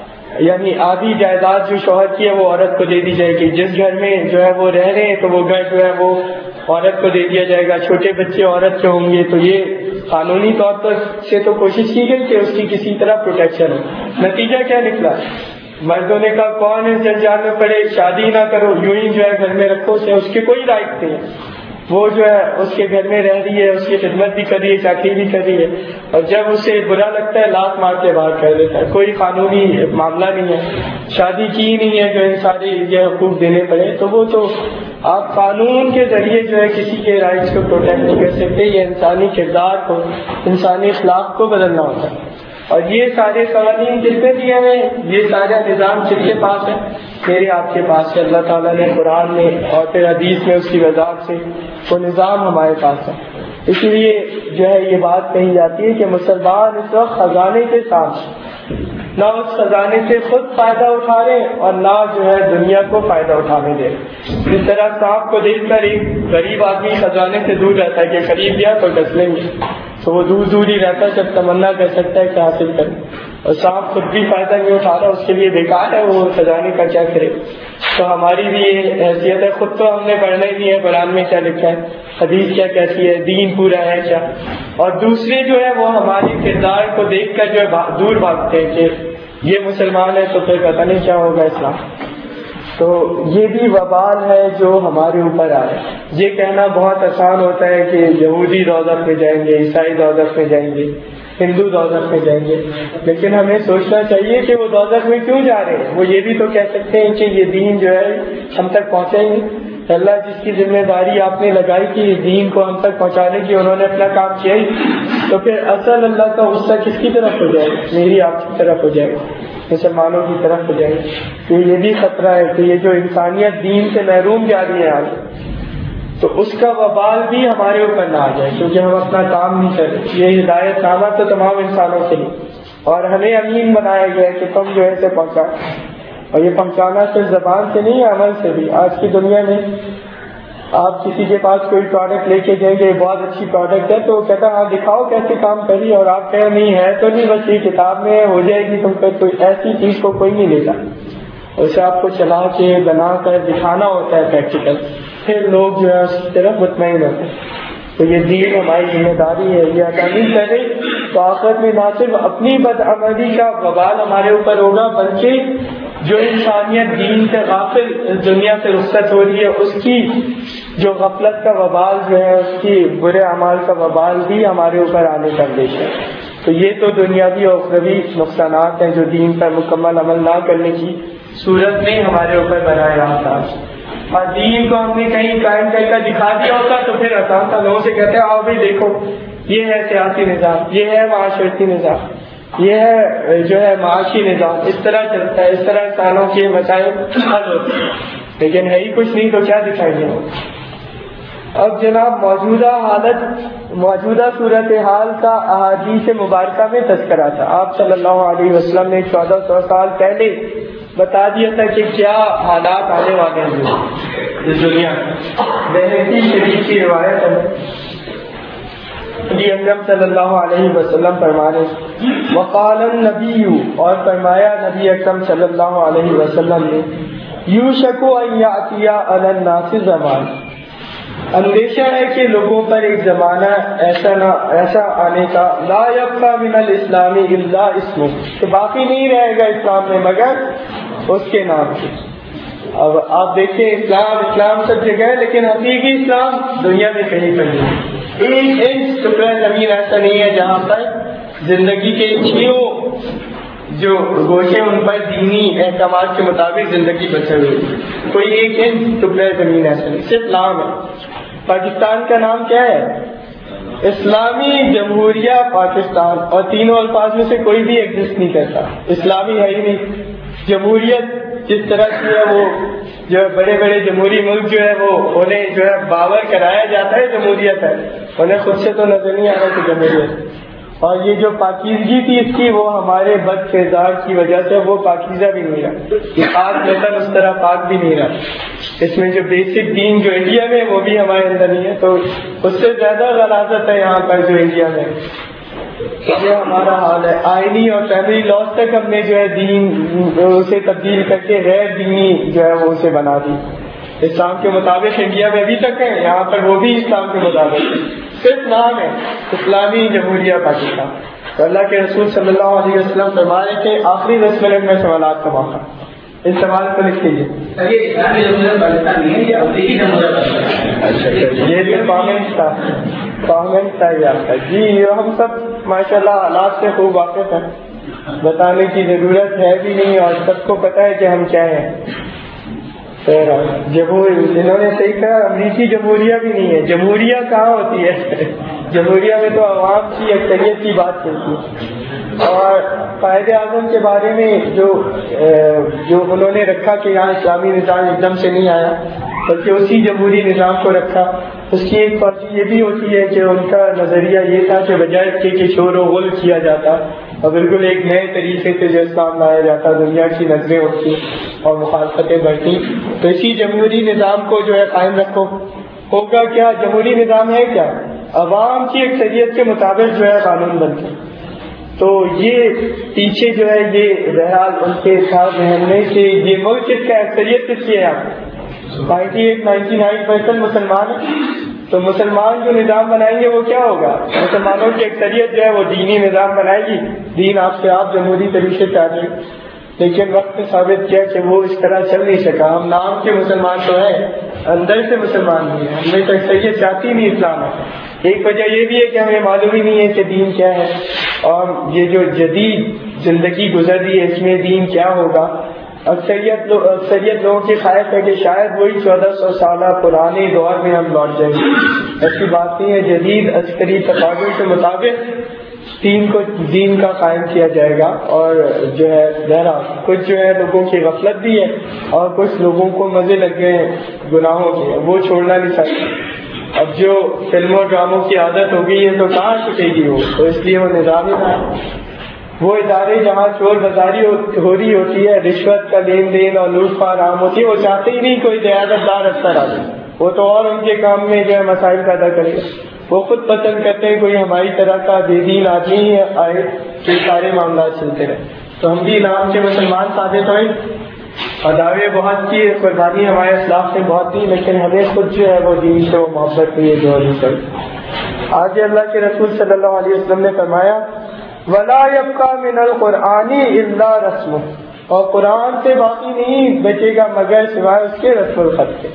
یعنی آدھی جائیداد جو شوہر کی ہے وہ عورت کو دے دی جائے گی. جس گھر میں جو ہے وہ رہ رہے ہیں تو وہ گھر جو ہے وہ عورت کو دے دیا جائے گا. چھوٹے بچے عورت کے ہوں گے تو یہ قانونی طور پر سے تو کوشش کی گئی کہ اس کی کسی طرح پروٹیکشن ہو. نتیجہ کیا نکلا؟ مردوں نے کہا کون اس جنجال میں پڑے، شادی نہ کرو، یوں ہی جو ہے گھر میں رکھو سے اس کے کوئی رائٹ نہیں ہے. وہ جو ہے اس کے گھر میں رہ رہی ہے، اس کی خدمت بھی کر رہی ہے، چاکری بھی کر رہی ہے، اور جب اسے برا لگتا ہے لات مار کے باہر کر دیتا ہے. کوئی قانونی معاملہ نہیں ہے، شادی کی نہیں ہے جو ان سارے یہ حقوق دینے پڑے. تو وہ تو آپ قانون کے ذریعے جو ہے کسی کے رائٹس کو پروٹیکٹ نہیں کر سکتے. یہ انسانی کردار کو، انسانی اخلاق کو بدلنا ہوتا ہے. اور یہ سارے قوانین کس نے دیے ہیں؟ یہ سارا نظام کس کے پاس ہے؟ میرے آپ کے پاس ہے. اللہ تعالیٰ نے قرآن میں اور پھر حدیث میں اس کی وضاحت سے وہ نظام ہمارے پاس ہے. اسی لیے جو ہے یہ بات کہی جاتی ہے کہ مسلمان اس وقت خزانے کے ساتھ نہ اس خزانے سے خود فائدہ اٹھا رہے اور نہ جو ہے دنیا کو فائدہ اٹھانے دے. جس طرح سانپ کو دیکھ کر ایک غریب آدمی خزانے سے دور رہتا ہے کہ قریب گیا تو ڈس لیں گے، تو وہ دور دور ہی رہتا ہے، جب تمنا کر سکتا ہے کہ حاصل کرے. اور سانپ خود بھی فائدہ نہیں اٹھا رہا، اس کے لیے بیکار ہے، وہ خزانے کا کیا کرے. تو ہماری بھی یہ حیثیت ہے. خود تو ہم نے پڑھنا ہی نہیں ہے قرآن میں کیا لکھا ہے، حدیث کیا کہتی ہے، دین پورا ہے کیا. اور دوسرے جو ہے وہ ہمارے کردار کو دیکھ کر جو ہے دور بھاگتے ہیں کہ یہ مسلمان ہے تو پھر پتہ نہیں کیا ہوگا اسلام. تو یہ بھی وبال ہے جو ہمارے اوپر آئے. یہ کہنا بہت آسان ہوتا ہے کہ یہودی دوزخ میں جائیں گے، عیسائی دوزخ میں جائیں گے، ہندو دوزخ میں جائیں گے، لیکن ہمیں سوچنا چاہیے کہ وہ دوزخ میں کیوں جا رہے ہیں. وہ یہ بھی تو کہہ سکتے ہیں کہ یہ دین جو ہے ہم تک پہنچے گی. اللہ جس کی ذمہ داری آپ نے لگائی کہ دین کو ہم تک پہنچانے کی، انہوں نے اپنا کام کیا ہی، تو پھر اصل اللہ کا غصہ کس کی طرف ہو جائے گا؟ میری آپ کی طرف ہو جائے گا، مسلمانوں کی طرف ہو جائے گا. تو یہ بھی خطرہ ہے کہ یہ جو انسانیت دین سے محروم جا رہی ہے آج، تو اس کا وبال بھی ہمارے اوپر نہ آ جائے کیونکہ ہم اپنا کام نہیں کر رہے. یہ ہدایت نامہ تو تمام انسانوں کے لیے، اور ہمیں امین بنایا گیا ہے کہ تم جو ہے اسے پہنچا. اور یہ پہنچانا صرف زبان سے نہیں، عمل سے بھی. آج کی دنیا میں آپ کسی کے پاس کوئی پروڈکٹ لے کے جائیں گے، بہت اچھی پروڈکٹ ہے تو وہ کہتا ہے ہاں دکھاؤ کیسے کام کری، اور آپ کہیں نہیں ہے تو نہیں، بس یہ کتاب میں ہو جائے گی تم پر. کوئی ایسی چیز کو کوئی نہیں لیتا، اسے آپ کو چلا کے بنا کر دکھانا ہوتا ہے پریکٹیکل، پھر لوگ جو ہے اس کی طرف مطمئن ہوتے ہیں. تو یہ دین ہماری ذمہ داری ہے. یہ ادا نہیں کرے تو آخرت میں نہ صرف اپنی بدعملی کا وبال ہمارے اوپر ہوگا، بلکہ جو انسانیت دین سے غافل دنیا سے رخصت ہو رہی ہے اس کی جو غفلت کا وبال جو ہے، اس کی برے اعمال کا وبال بھی ہمارے اوپر آنے کا اندیش ہے. تو یہ تو دنیاوی اور اخروی نقصانات ہیں جو دین پر مکمل عمل نہ کرنے کی صورت میں ہمارے اوپر بنائے رہا تھا. اور دین کو ہم نے کہیں قائم کر کر دکھا دیا ہوتا تو پھر آسان تھا. لوگوں سے کہتے ہیں آؤ بھائی دیکھو یہ ہے سیاسی نظام، یہ ہے معاشرتی نظام، یہ ہے جو ہے معاشی نظام، اس طرح چلتا ہے، اس طرح انسانوں کے مسائل حل ہوتے ہیں. لیکن ہے ہی کچھ نہیں تو کیا دکھائیں گے. اب جناب موجودہ حالت، موجودہ صورتحال کا احادیث مبارکہ میں تذکرہ تھا. آپ صلی اللہ علیہ وسلم نے چودہ سو سال پہلے بتا دیا تھا کہ کیا حالات آنے والے ہیں اس دنیا میں. بہتی شریف کی روایت ہے، نبی اکرم صلی اللہ علیہ وسلم فرما رہے وقال النبی، اور فرمایا نبی اکرم صلی اللہ علیہ وسلم نے یوشک ان یاتی علی الناس زمان، اندیشہ ہے کہ لوگوں پر ایک زمانہ ایسا نہ ایسا آنے کا لا یبقى من الاسلام الا اسمہ، کہ باقی نہیں رہے گا اسلام میں مگر اس کے نام سے. اب آپ دیکھیں اسلام اسلام سب جگہ ہے لیکن حقیقی اسلام دنیا میں کہیں پر نہیں. ایک انچ ٹکڑا زمین ایسا نہیں ہے جہاں پر زندگی کے چھیوں جو گوشے ان پر دینی احکامات کے مطابق زندگی بسر ہوئی. کوئی ایک انچ ٹکڑا زمین ایسا نہیں، صرف نام ہے. پاکستان کا نام کیا ہے؟ اسلامی جمہوریہ پاکستان، اور تینوں الفاظ میں سے کوئی بھی ایگزسٹ نہیں کرتا، اسلامی ہے ہی نہیں۔ جمہوریت جس طرح کی ہے وہ جو بڑے بڑے جمہوری ملک جو ہے وہ انہیں جو ہے باور کرایا جاتا ہے جمہوریت ہے، انہیں خود سے تو نظر نہیں آ رہا کہ جمہوریت۔ اور یہ جو پاکیزگی تھی اس کی، وہ ہمارے بد کردار کی وجہ سے وہ پاکیزہ بھی نہیں رہا، یہ پاک وطن اس طرح پاک بھی نہیں رہا۔ اس میں جو بیسک دین جو انڈیا میں وہ بھی ہمارے اندر نہیں ہے، تو اس سے زیادہ غلاظت ہے یہاں پر جو انڈیا میں۔ یہ ہمارا حال ہے، آئینی اور فیملی لاس تک ہم نے جو ہے دین اسے تبدیل کر کے غیر دینی جو ہے وہ اسے بنا دی۔ اسلام کے مطابق انڈیا میں ابھی تک ہے، یہاں پر وہ بھی اسلام کے مطابق ہے، صرف نام ہے اسلامی جمہوریہ پاکستان۔ تو اللہ کے رسول صلی اللہ علیہ وسلم فرما رہے تھے آخری دس منٹ میں سوالات کا موقع، اس سوال کو لکھ لیجیے۔ یہ بھی کامنٹ تھا کامنٹ تھا یہ آپ کا جی، ہم سب ماشاء اللہ حالات سے خوب واقف ہیں، بتانے کی ضرورت ہے بھی نہیں، اور سب کو پتہ ہے کہ ہم کیا ہیں۔ جمہوری جنہوں نے صحیح کہا، امریکی جمہوریہ بھی نہیں ہے، جمہوریہ کہاں ہوتی ہے؟ جمہوریہ میں تو عوام کی اکثریت کی بات چلتی ہے۔ اور قائد اعظم کے بارے میں جو جو انہوں نے رکھا کہ یہاں اسلامی نظام ایک دم سے نہیں آیا بلکہ اسی جمہوری نظام کو رکھا، اس کی ایک بات یہ بھی ہوتی ہے کہ ان کا نظریہ یہ تھا کہ بجائے اس کے کہ شور و غل کیا جاتا اور بالکل ایک نئے طریقے سے جو اسلام لایا جاتا، دنیا کی نظریں اٹھتی اور مخالفتیں بڑھتی، تو اسی جمہوری نظام کو جو ہے قائم رکھو۔ ہوگا کیا؟ جمہوری نظام ہے کیا؟ عوام کی اکثریت کے مطابق جو ہے قانون بنتے، تو یہ پیچھے جو ہے یہ بہرحال ان کے ساتھ رہنے سے یہ ملک کس کا اکثریت کس کی ہے؟ آپ ninety eight ninety nine percent مسلمان ہیں، تو مسلمان جو نظام بنائیں گے وہ کیا ہوگا؟ مسلمانوں کی اکثریت جو ہے وہ دینی نظام بنائے گی، دین آپ سے آپ جمہوری طریقے سے آ جائے گی۔ لیکن وقت نے ثابت کیا کہ وہ اس طرح چل نہیں سکا، ہم نام کے مسلمان تو ہیں، اندر سے مسلمان نہیں ہیں، ہمیں تو اکثریت چاہتی نہیں اسلام ہے۔ ایک وجہ یہ بھی ہے کہ ہمیں معلوم ہی نہیں ہے کہ دین کیا ہے، اور یہ جو جدید زندگی گزر رہی ہے اس میں دین کیا ہوگا۔ اکثریت لوگ اکثریت لوگوں کی خواہش ہے کہ شاید وہی چودہ سو سالہ پرانے دور میں ہم لوٹ جائیں گے، ایسی بات نہیں ہے۔ جدید عسکری تقاضوں کے مطابق دین کو دین کا قائم کیا جائے گا، اور جو ہے ذرا کچھ جو ہے لوگوں کی غفلت بھی ہے اور کچھ لوگوں کو مزے لگ گئے ہیں گناہوں کے، وہ چھوڑنا نہیں چاہیے۔ اب جو فلموں ڈراموں کی عادت ہو گئی ہے تو کہاں چھٹے گی وہ، تو اس لیے وہ نظام ہی نہ ہے۔ وہ ادارے جہاں چور بازاری ہو رہی ہوتی ہے، رشوت کا لین دین اور لوٹ پار عام ہوتی ہے، وہ چاہتے ہی نہیں کوئی دیانت دار افسر آ جائے، وہ تو اور ان کے کام میں جو ہے مسائل پیدا کرے گا۔ وہ خود پسند کرتے ہیں کوئی ہماری طرح کا بے دین آدمی آئے کہ سارے معاملات چلتے رہے، تو ہم بھی نام کے مسلمان ثابت ہوئے۔ اور دعوے بہت کی، قربانی ہمارے اسلاف نے بہت دی، لیکن ہمیں خود جو ہے وہ دین سے محبت ہوئی ہے جو نہیں کرتی۔ آج اللہ کے رسول صلی اللہ علیہ وسلم نے فرمایا وَلَا يَبْقَى مِنَ الْقُرْآنِ إِلَّا رَسْمُهُ، اور قرآن سے باقی نہیں بچے گا مگر سوائے اس کے رسم الخط کے۔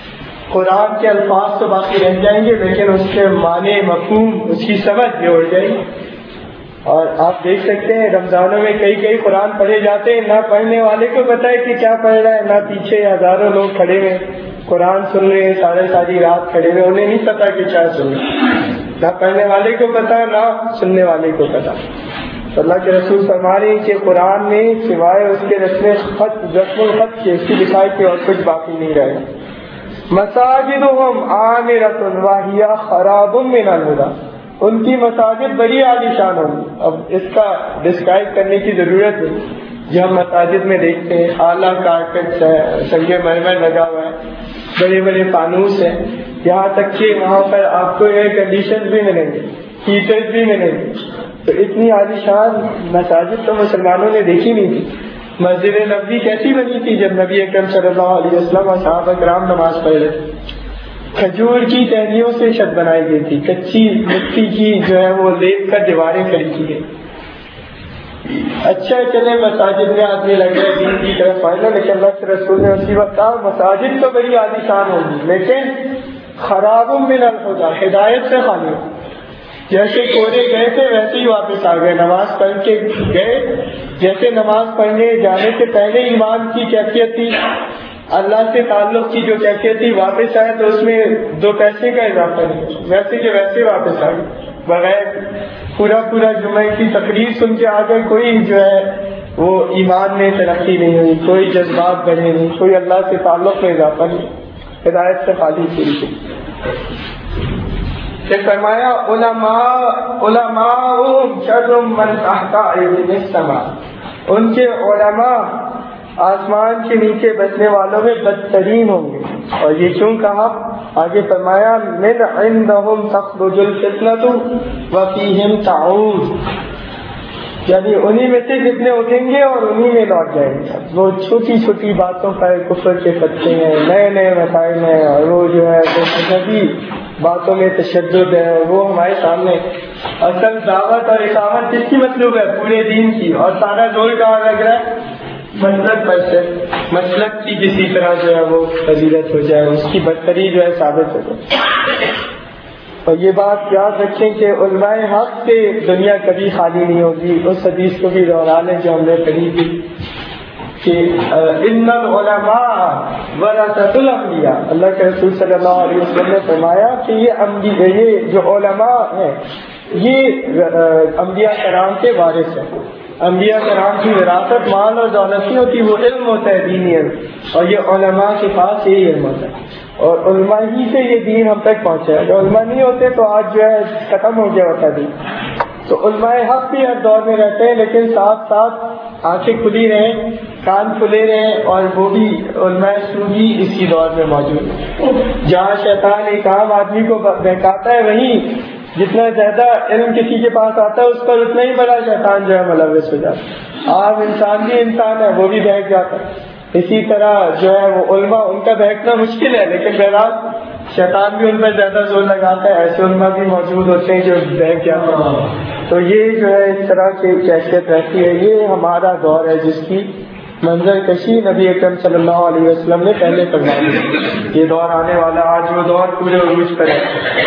قرآن کے الفاظ تو باقی رہ جائیں گے لیکن اس کے معنی مفہوم اس کی سمجھ جوڑ جائے گی۔ اور آپ دیکھ سکتے ہیں رمضانوں میں کئی کئی قرآن پڑھے جاتے ہیں، نہ پڑھنے والے کو پتہ ہے کہ کیا پڑھ رہا ہے، نہ پیچھے ہزاروں لوگ کھڑے ہوئے قرآن سن رہے ہیں، سارے ساری رات کھڑے ہوئے، انہیں نہیں پتا کہ کیا سن رہے، نہ پڑھنے والے کو پتا نہ سننے والے کو پتا۔ تو اللہ کے رسول فرما رہے ہیں کہ قرآن میں سوائے اس کے رسم خط رسم الخط کے، اس کی لکھائی کے اور کچھ باقی نہیں رہے گا۔ مساجدہم عامرۃ وہی خراب من الہدی، ان کی مساجد بڑی عالیشان ہوگی۔ اب اس کا ڈسکرائب کرنے کی ضرورت ہے، جو ہم مساجد میں دیکھتے ہیں اعلیٰ کارپیٹس ہے، سنگ مرمر لگا ہوا ہے، بڑے بڑے فانوس ہیں، یہاں تک کہ وہاں پر آپ کو ایئر کنڈیشن بھی ملیں گے، ہیٹر بھی ملیں گے۔ تو اتنی عالیشان مساجد تو مسلمانوں نے دیکھی نہیں تھی۔ مسجد نبوی کیسی بنی تھی جب نبی اکرم صلی اللہ علیہ وسلم اور صحابہ کرام نماز پڑھ رہے تھے؟ کھجور کی ٹہنیوں سے چھت بنائی گئی تھی، کچی مٹی کی جو ہے وہ لیپ کر دیواریں کھڑی کی گئی۔ اچھا چلے مساجد میں آدمی لگ رہے دین کی طرف پڑھنا، لیکن اللہ کے رسول نے اسی وقت کہا مساجد تو بڑی عالیشان ہوگی لیکن خراب من الہدی، ہدایت سے خالی۔ جیسے کوڑے گئے تھے ویسے ہی واپس آ گئے، نماز پڑھ کے گئے جیسے نماز پڑھنے جانے سے پہلے ایمان کی کیفیت تھی، اللہ سے تعلق کی جو کیفیت تھی واپس آئے تو اس میں دو پیسے کا اضافہ نہیں، ویسے کے ویسے واپس آئے بغیر پورا پورا جمعہ کی تقریر سن کے آ گئے، کوئی جو ہے وہ ایمان میں ترقی نہیں ہوئی، کوئی جذبات بڑھے نہیں، کوئی اللہ سے تعلق میں اضافہ نہیں، ہدایت سے خالی پوری کی۔ پھر فرمایا علماء علماء شر من تحت اعین السماء، ان کے علماء آسمان کے نیچے بسنے والوں میں بدترین ہوں گے۔ اور یہ کیوں کہا؟ آگے فرمایا من عندهم تخرج الفتنة وفيهم تعود، یعنی انہی میں سے جتنے اٹھیں گے اور انہی میں لوٹ جائیں گے۔ وہ چھوٹی چھوٹی باتوں پر کفر کے پتے ہیں، نئے نئے مسائل ہیں، اور وہ جو ہے وہ مذہبی باتوں میں تشدد ہے، وہ ہمارے سامنے۔ اصل دعوت اور اقامت کس کی مطلوب ہے؟ پورے دین کی، اور سارا زور کہاں لگ رہا ہے؟ مسلک پر سے۔ مسلک کی کسی طرح جو ہے وہ فضیلت ہو جائے، اس کی برتری جو ہے ثابت ہو جائے۔ اور یہ بات یاد رکھیں کہ علماء حق سے دنیا کبھی خالی نہیں ہوگی۔ اس حدیث کو بھی دہرا لیں جو ہم نے پڑھی تھی کہ ان العلماء ورثۃ الانبیاء، اللہ کے رسول صلی اللہ علیہ وسلم نے فرمایا کہ یہ انبیاء، یہ جو علماء ہیں یہ انبیاء کرام کے وارث ہیں۔ انبیاء کرام کی وراثت مال اور دولت نہیں ہوتی، وہ علم ہوتا ہے، دینی علم، اور یہ علماء کے پاس یہی علم ہوتا ہے، اور علماء ہی سے یہ دین ہم تک پہنچا ہے۔ اگر علماء نہیں ہوتے تو آج جو ہے ختم ہو گیا ہوتا دین۔ تو علماء حق بھی ہر دور میں رہتے ہیں، لیکن ساتھ ساتھ آنکھیں کھلی رہیں، کان کھلے رہیں، اور وہ بھی علماء سو بھی اسی دور میں موجود ہیں۔ جہاں شیطان ایک عام آدمی کو بہکاتا ہے، وہیں جتنا زیادہ علم کسی کے پاس آتا ہے اس پر اتنا ہی بڑا شیطان جو ہے ملوث ہو جاتا ہے۔ عام انسان بھی انسان ہے، وہ بھی بہک جاتا ہے۔ اسی طرح جو ہے وہ علماء، ان کا بہکنا مشکل ہے، لیکن بہرحال شیطان بھی ان پر زیادہ زور لگاتا ہے، ایسے علماء بھی موجود ہوتے ہیں جو بہک جاتے ہیں۔ تو یہ جو ہے اس طرح کی کیفیت رہتی ہے۔ یہ ہمارا دور ہے جس کی منظر کشی نبی اکرم صلی اللہ علیہ وسلم نے پہلے فرمائی۔ یہ دور آنے والا، آج وہ دور پورے عروج پر ہے۔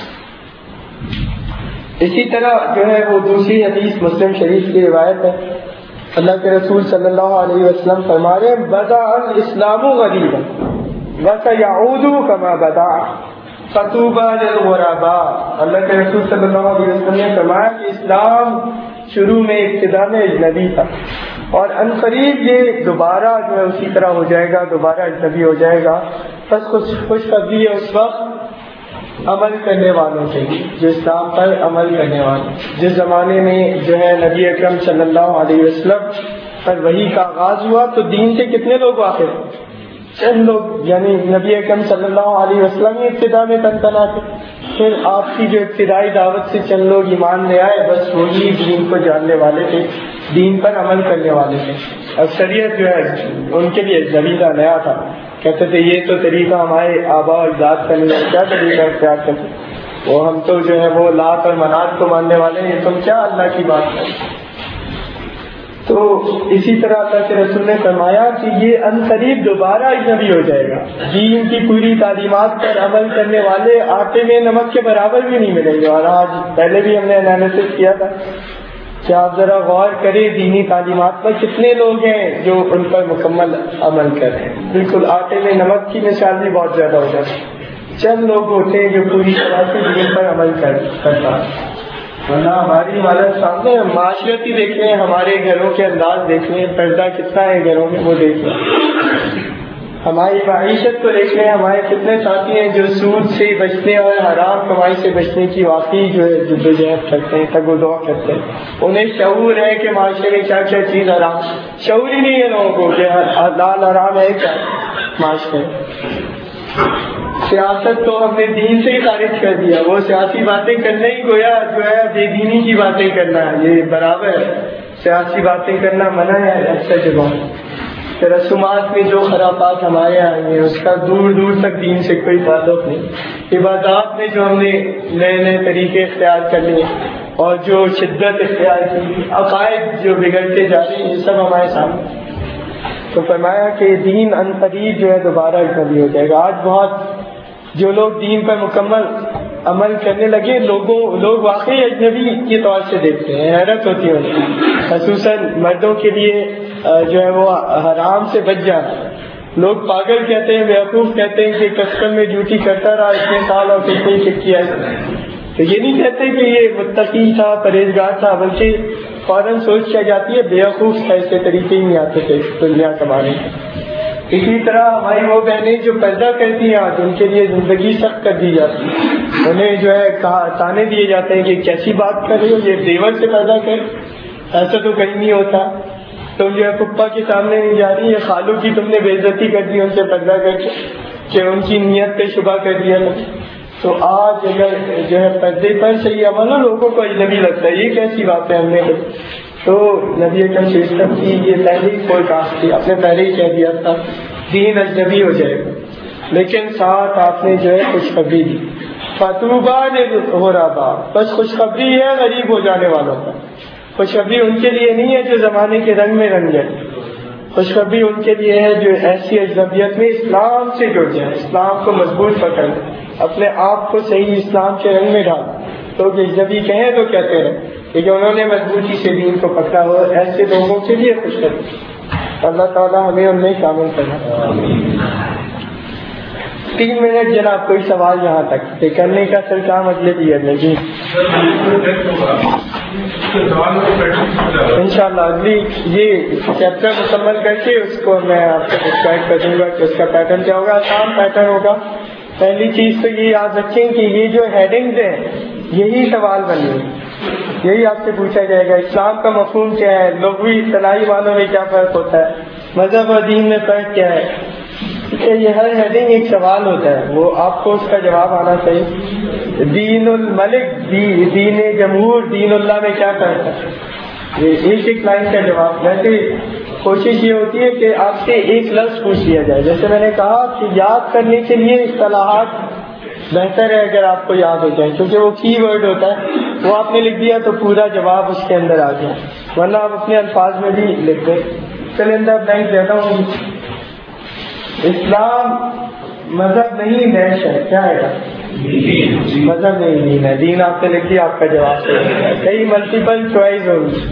اسی طرح جو ہے وہ دوسری حدیث مسلم شریف کی روایت ہے، اللہ کے رسول صلی اللہ علیہ وسلم فرما رہے ہیں بدأ الاسلام غریبا وسيعود كما بدأ فطوبى للغرباء۔ اللہ کے رسول صلی اللہ علیہ وسلم نے فرمایا کہ اسلام شروع میں ابتدا میں اجنبی تھا، اور ان قریب یہ دوبارہ جو ہے اسی طرح ہو جائے گا، دوبارہ اجنبی ہو جائے گا۔ بس کچھ خوشخبری ہے اس وقت عمل کرنے والوں کے لیے، جو اسلام پر عمل کرنے والے۔ جس زمانے میں جو ہے نبی اکرم صلی اللہ علیہ وسلم پر وحی کا آغاز ہوا تو دین سے کتنے لوگ واقف؟ چند لوگ، یعنی نبی اکرم صلی اللہ علیہ وسلم ہی ابتدا میں تنتنا تھے۔ پھر آپ کی جو ابتدائی دعوت سے چند لوگ ایمان لے آئے، بس وہی دین کو جاننے والے تھے، دین پر عمل کرنے والے تھے۔ اکثریت جو ہے ان کے لیے زمینہ نیا تھا، کہتے تھے یہ تو طریقہ ہمارے آبا و اجداد کا نہیں ہے، کیا طریقہ اختیار کرتے، وہ ہم تو جو ہے وہ لات اور منات کو ماننے والے ہیں، تم کیا اللہ کی بات کرتے۔ تو اسی طرح اللہ کے رسول نے فرمایا کہ یہ عنقریب دوبارہ اجنبی ہو جائے گا۔ دین کی پوری تعلیمات پر عمل کرنے والے آٹے میں نمک کے برابر بھی نہیں ملیں گے۔ اور آج پہلے بھی ہم نے انالیسس کیا تھا کہ آپ ذرا غور کریں دینی تعلیمات پر کتنے لوگ ہیں جو ان پر مکمل عمل کر رہے ہیں۔ بالکل آٹے میں نمک کی مثال بھی بہت زیادہ ہو جاتی ہے، چند لوگ ہوتے ہیں جو پوری طرح سے دین پر عمل کرتا ہے۔ ورنہ ہماری حالت سامنے، معاشرتی دیکھ لیں، ہمارے گھروں کے انداز دیکھ لیں، پردہ کتنا ہے گھروں میں وہ دیکھ لیں، ہماری معیشت کو دیکھ لیں، ہمارے کتنے ساتھی ہیں جو سود سے بچنے اور حرام کمائی سے بچنے کی واقعی جو ہے جدوجہد کرتے ہیں، تگ و دو کرتے ہیں۔ انہیں شعور ہے کہ معاشرے میں کیا کیا چیز حرام، شعور ہی نہیں ہے لوگوں کو کہ حلال حرام ہے کیا معاشرے۔ سیاست تو ہم نے دین سے ہی خارج کر دیا، وہ سیاسی باتیں کرنے ہی گویا جو ہے بے دینی کی باتیں کرنا ہے، یہ برابر ہے، سیاسی باتیں کرنا منع ہے اکثر جگہوں۔ رسومات میں جو خرابات ہمارے آئے ہیں اس کا دور دور تک دین سے کوئی تعلق نہیں۔ عبادات میں جو ہم نے نئے نئے طریقے اختیار کر لیے اور جو شدت اختیار کی، عقائد جو بگڑتے جا رہے ہیں، یہ سب ہمارے سامنے۔ تو فرمایا کہ دین عنقریب جو ہے دوبارہ اجنبی ہو جائے گا۔ آج بہت جو لوگ دین پر مکمل عمل کرنے لگے، لوگوں لوگ واقعی اجنبی کے طور سے دیکھتے ہیں، حیرت ہوتی ہے ان کی، خصوصاً مردوں کے لیے جو ہے وہ حرام سے بچ جانا، لوگ پاگل کہتے ہیں, بیوقوف کہتے ہیں کہ کسٹم میں ڈیوٹی کرتا رہا اتنے سال اور کتنے چیک کیا ہے. تو یہ نہیں کہتے کہ یہ متقی تھا, پرہیزگار تھا, بلکہ فوراً سوچ کیا جاتی ہے بیوقوف تھا, ایسے طریقے ہی نہیں آتے تھے دنیا کمانے. اسی طرح ہماری وہ بہنیں جو پیدا کرتی ہیں آج, ان کے لیے زندگی سخت کر دی جاتی ہے. انہیں جو ہے کہا تانے دیے جاتے ہیں کہ کیسی بات کر رہے ہو, یہ دیور سے پیدا کر, ایسا تو کہیں نہیں ہوتا. تم جو ہے پپا کے سامنے نہیں جا رہی, یہ خالو کی تم نے بے عزتی کر دی ان سے پیدا کر کے, کہ ان کی نیت پہ شبہ کر دیا. تو آج اگر جو ہے پردے پر صحیح عمل نا لوگوں کو اجنبی لگتا ہے, یہ کیسی بات ہے ہم نے. تو نبی اکرم صلی اللہ علیہ وسلم کی یہ پہلی کوئی کہا تھی, آپ نے پہلے ہی کہہ دیا تھا دین اجنبی ہو جائے گا, لیکن ساتھ آپ نے جو ہے خوشخبری دی. فتوبہ للغرباء, بس خوشخبری ہے غریب ہو جانے والوں کا. خوشخبری ان کے لیے نہیں ہے جو زمانے کے رنگ میں رنگ جائے, خوشخبری ان کے لیے ہے جو ایسی اجنبیت میں اسلام سے جڑ جائے, اسلام کو مضبوط پکڑ لیں, اپنے آپ کو صحیح اسلام کے رنگ میں ڈال. تو اجنبی کہیں تو کہتے ہیں لیکن انہوں نے مضبوطی سے دین کو پکڑا ہو, ایسے لوگوں کے لیے خوشخبری. اللہ تعالیٰ ہمیں ان میں شامل کرنا. تین منٹ جناب, کوئی سوال یہاں تک یہ کرنے کا سر کام اگلے پیریڈ میں. جی انشاءاللہ اگلی یہ چیپٹر مکمل کر کے اس کو میں آپ کو ڈسکرائب کر دوں گا کہ اس کا پیٹرن کیا ہوگا. آسان پیٹرن ہوگا. پہلی چیز تو یہ یاد رکھیں کہ یہ جو ہیڈنگز ہیں یہی سوال بنے, یہی آپ سے پوچھا جائے گا. اسلام کا مفہوم کیا ہے, لغوی اصطلاحی معنوں میں کیا فرق ہوتا ہے, مذہب اور دین میں فرق کیا ہے. یہ ہر ہیڈنگ ایک سوال ہوتا ہے, وہ آپ کو اس کا جواب آنا چاہیے. دین الملک, دین جمہور, دین اللہ میں کیا فرق ہے, یہ ایک ایک لائن کا جواب. ویسے کوشش یہ ہوتی ہے کہ آپ سے ایک لفظ پوچھ لیا جائے. جیسے میں نے کہا کہ یاد کرنے کے لیے اصطلاحات بہتر ہے اگر آپ کو یاد ہو جائے, کیونکہ وہ کی ورڈ ہوتا ہے, وہ آپ نے لکھ دیا تو پورا جواب اس کے اندر آ گیا, ورنہ آپ اپنے الفاظ میں بھی لکھ دیں. چلے اندر بلینک دیتا ہوں. اسلام مذہب نہیں دیش ہے, کیا ہے مذہب نہیں دین ہے. دین آپ نے لکھی, آپ کا جواب کئی ملٹیپل چوائس ہوگی.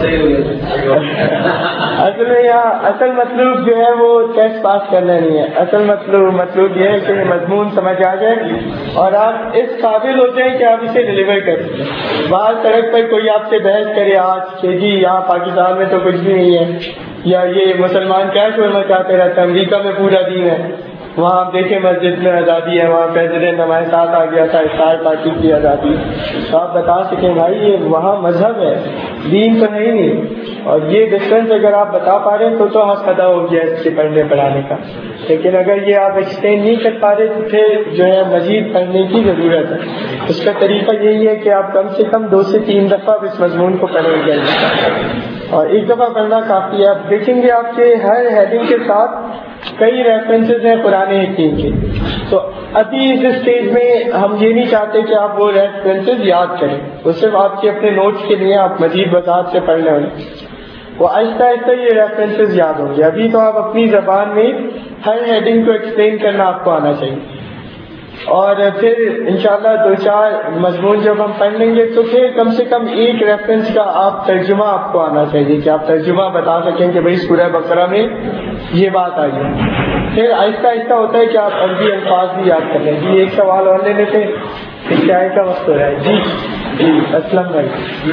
اصل میں یہاں اصل مطلوب جو ہے وہ ٹیسٹ پاس کرنا نہیں ہے. اصل مطلوب مطلوب یہ ہے کہ مضمون سمجھ آ جائے اور آپ اس قابل ہوتے ہیں کہ آپ اسے ڈلیور کر سکیں. باہر سڑک پر کوئی آپ سے بحث کرے آج کہ جی یہاں پاکستان میں تو کچھ بھی نہیں ہے, یا یہ مسلمان کیا کرنا چاہتے رہتے ہیں, امریکہ میں پورا دین ہے, وہاں آپ دیکھیں مسجد میں آزادی ہے, وہاں پریزیڈنٹ ہمارے ساتھ آ گیا تھا, افطار پارٹی کی آزادی. تو آپ بتا سکیں بھائی یہ وہاں مذہب ہے, دین تو ہے ہی نہیں. اور یہ ڈفرینس اگر آپ بتا پا رہے ہیں تو تو حق ادا ہو گیا اس کے پڑھنے پڑھانے کا. لیکن اگر یہ آپ ایکسپلین نہیں کر پا رہے تو پھر جو ہے مزید پڑھنے کی ضرورت ہے. اس کا طریقہ یہی ہے کہ آپ کم سے کم دو سے تین دفعہ اس مضمون کو پڑھیں گے, اور ایک دفعہ پڑھنا کافی ہے. آپ دیکھیں گے آپ کے ہر ہیڈنگ کے ساتھ کئی ریفرنسز ہیں قرآن حکیم کے. تو ابھی اس اسٹیج میں ہم یہ نہیں چاہتے کہ آپ وہ ریفرنسز یاد کریں, وہ صرف آپ کے اپنے نوٹس کے لیے آپ مزید وضاحت سے پڑھ لیں, وہ آہستہ آہستہ یہ ریفرنسز یاد ہوں گے. ابھی تو آپ اپنی زبان میں ہر ہیڈنگ کو ایکسپلین کرنا آپ کو آنا چاہیے, اور پھر انشاءاللہ دو چار مضمون جب ہم پڑھ لیں گے تو پھر کم سے کم ایک ریفرنس کا آپ ترجمہ آپ کو آنا چاہیے کہ آپ ترجمہ بتا سکیں کہ بھائی سورہ بقرہ میں یہ بات آ گئی. پھر آہستہ آہستہ ہوتا ہے کہ آپ عربی الفاظ بھی یاد کر لیں. جی ایک سوال اور لے لیتے, چائے کا وقت ہو رہا ہے. جی جی اسلم بھائی,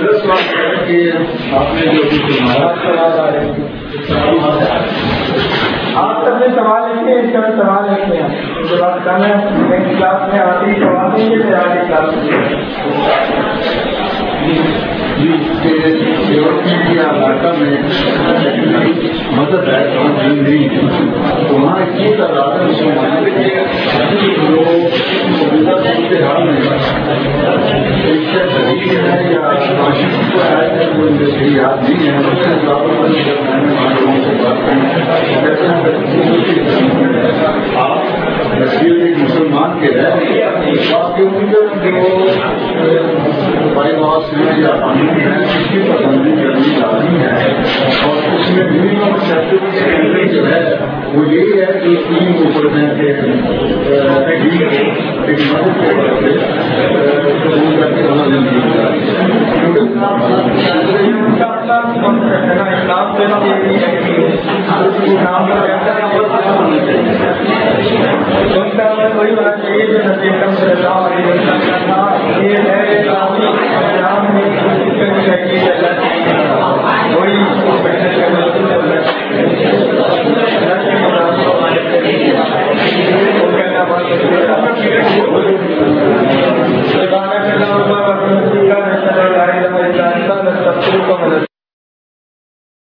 آپ سب نے سوال لکھے, اس کا سوال لکھتے ہیں, اس کے بعد نیکسٹ کلاس میں آخری سوال دیں گے, پھر آگے کلاس علاقہ میں مدد ہے تو وہاں یہ یاد نہیں ہے. آپ مسلمان کے ہیں, آپ کے بائی باس یا قانون ہے اس کی پابندی کرنی لازمی ہے, اور اس میں منیمم سیکٹر جو ہے وہ یہی ہے کہ تین کو پرسینٹ کے ان کا اپنا کانسیپٹ ہے نا، اسلام تو اسلام ان کا کوئی بات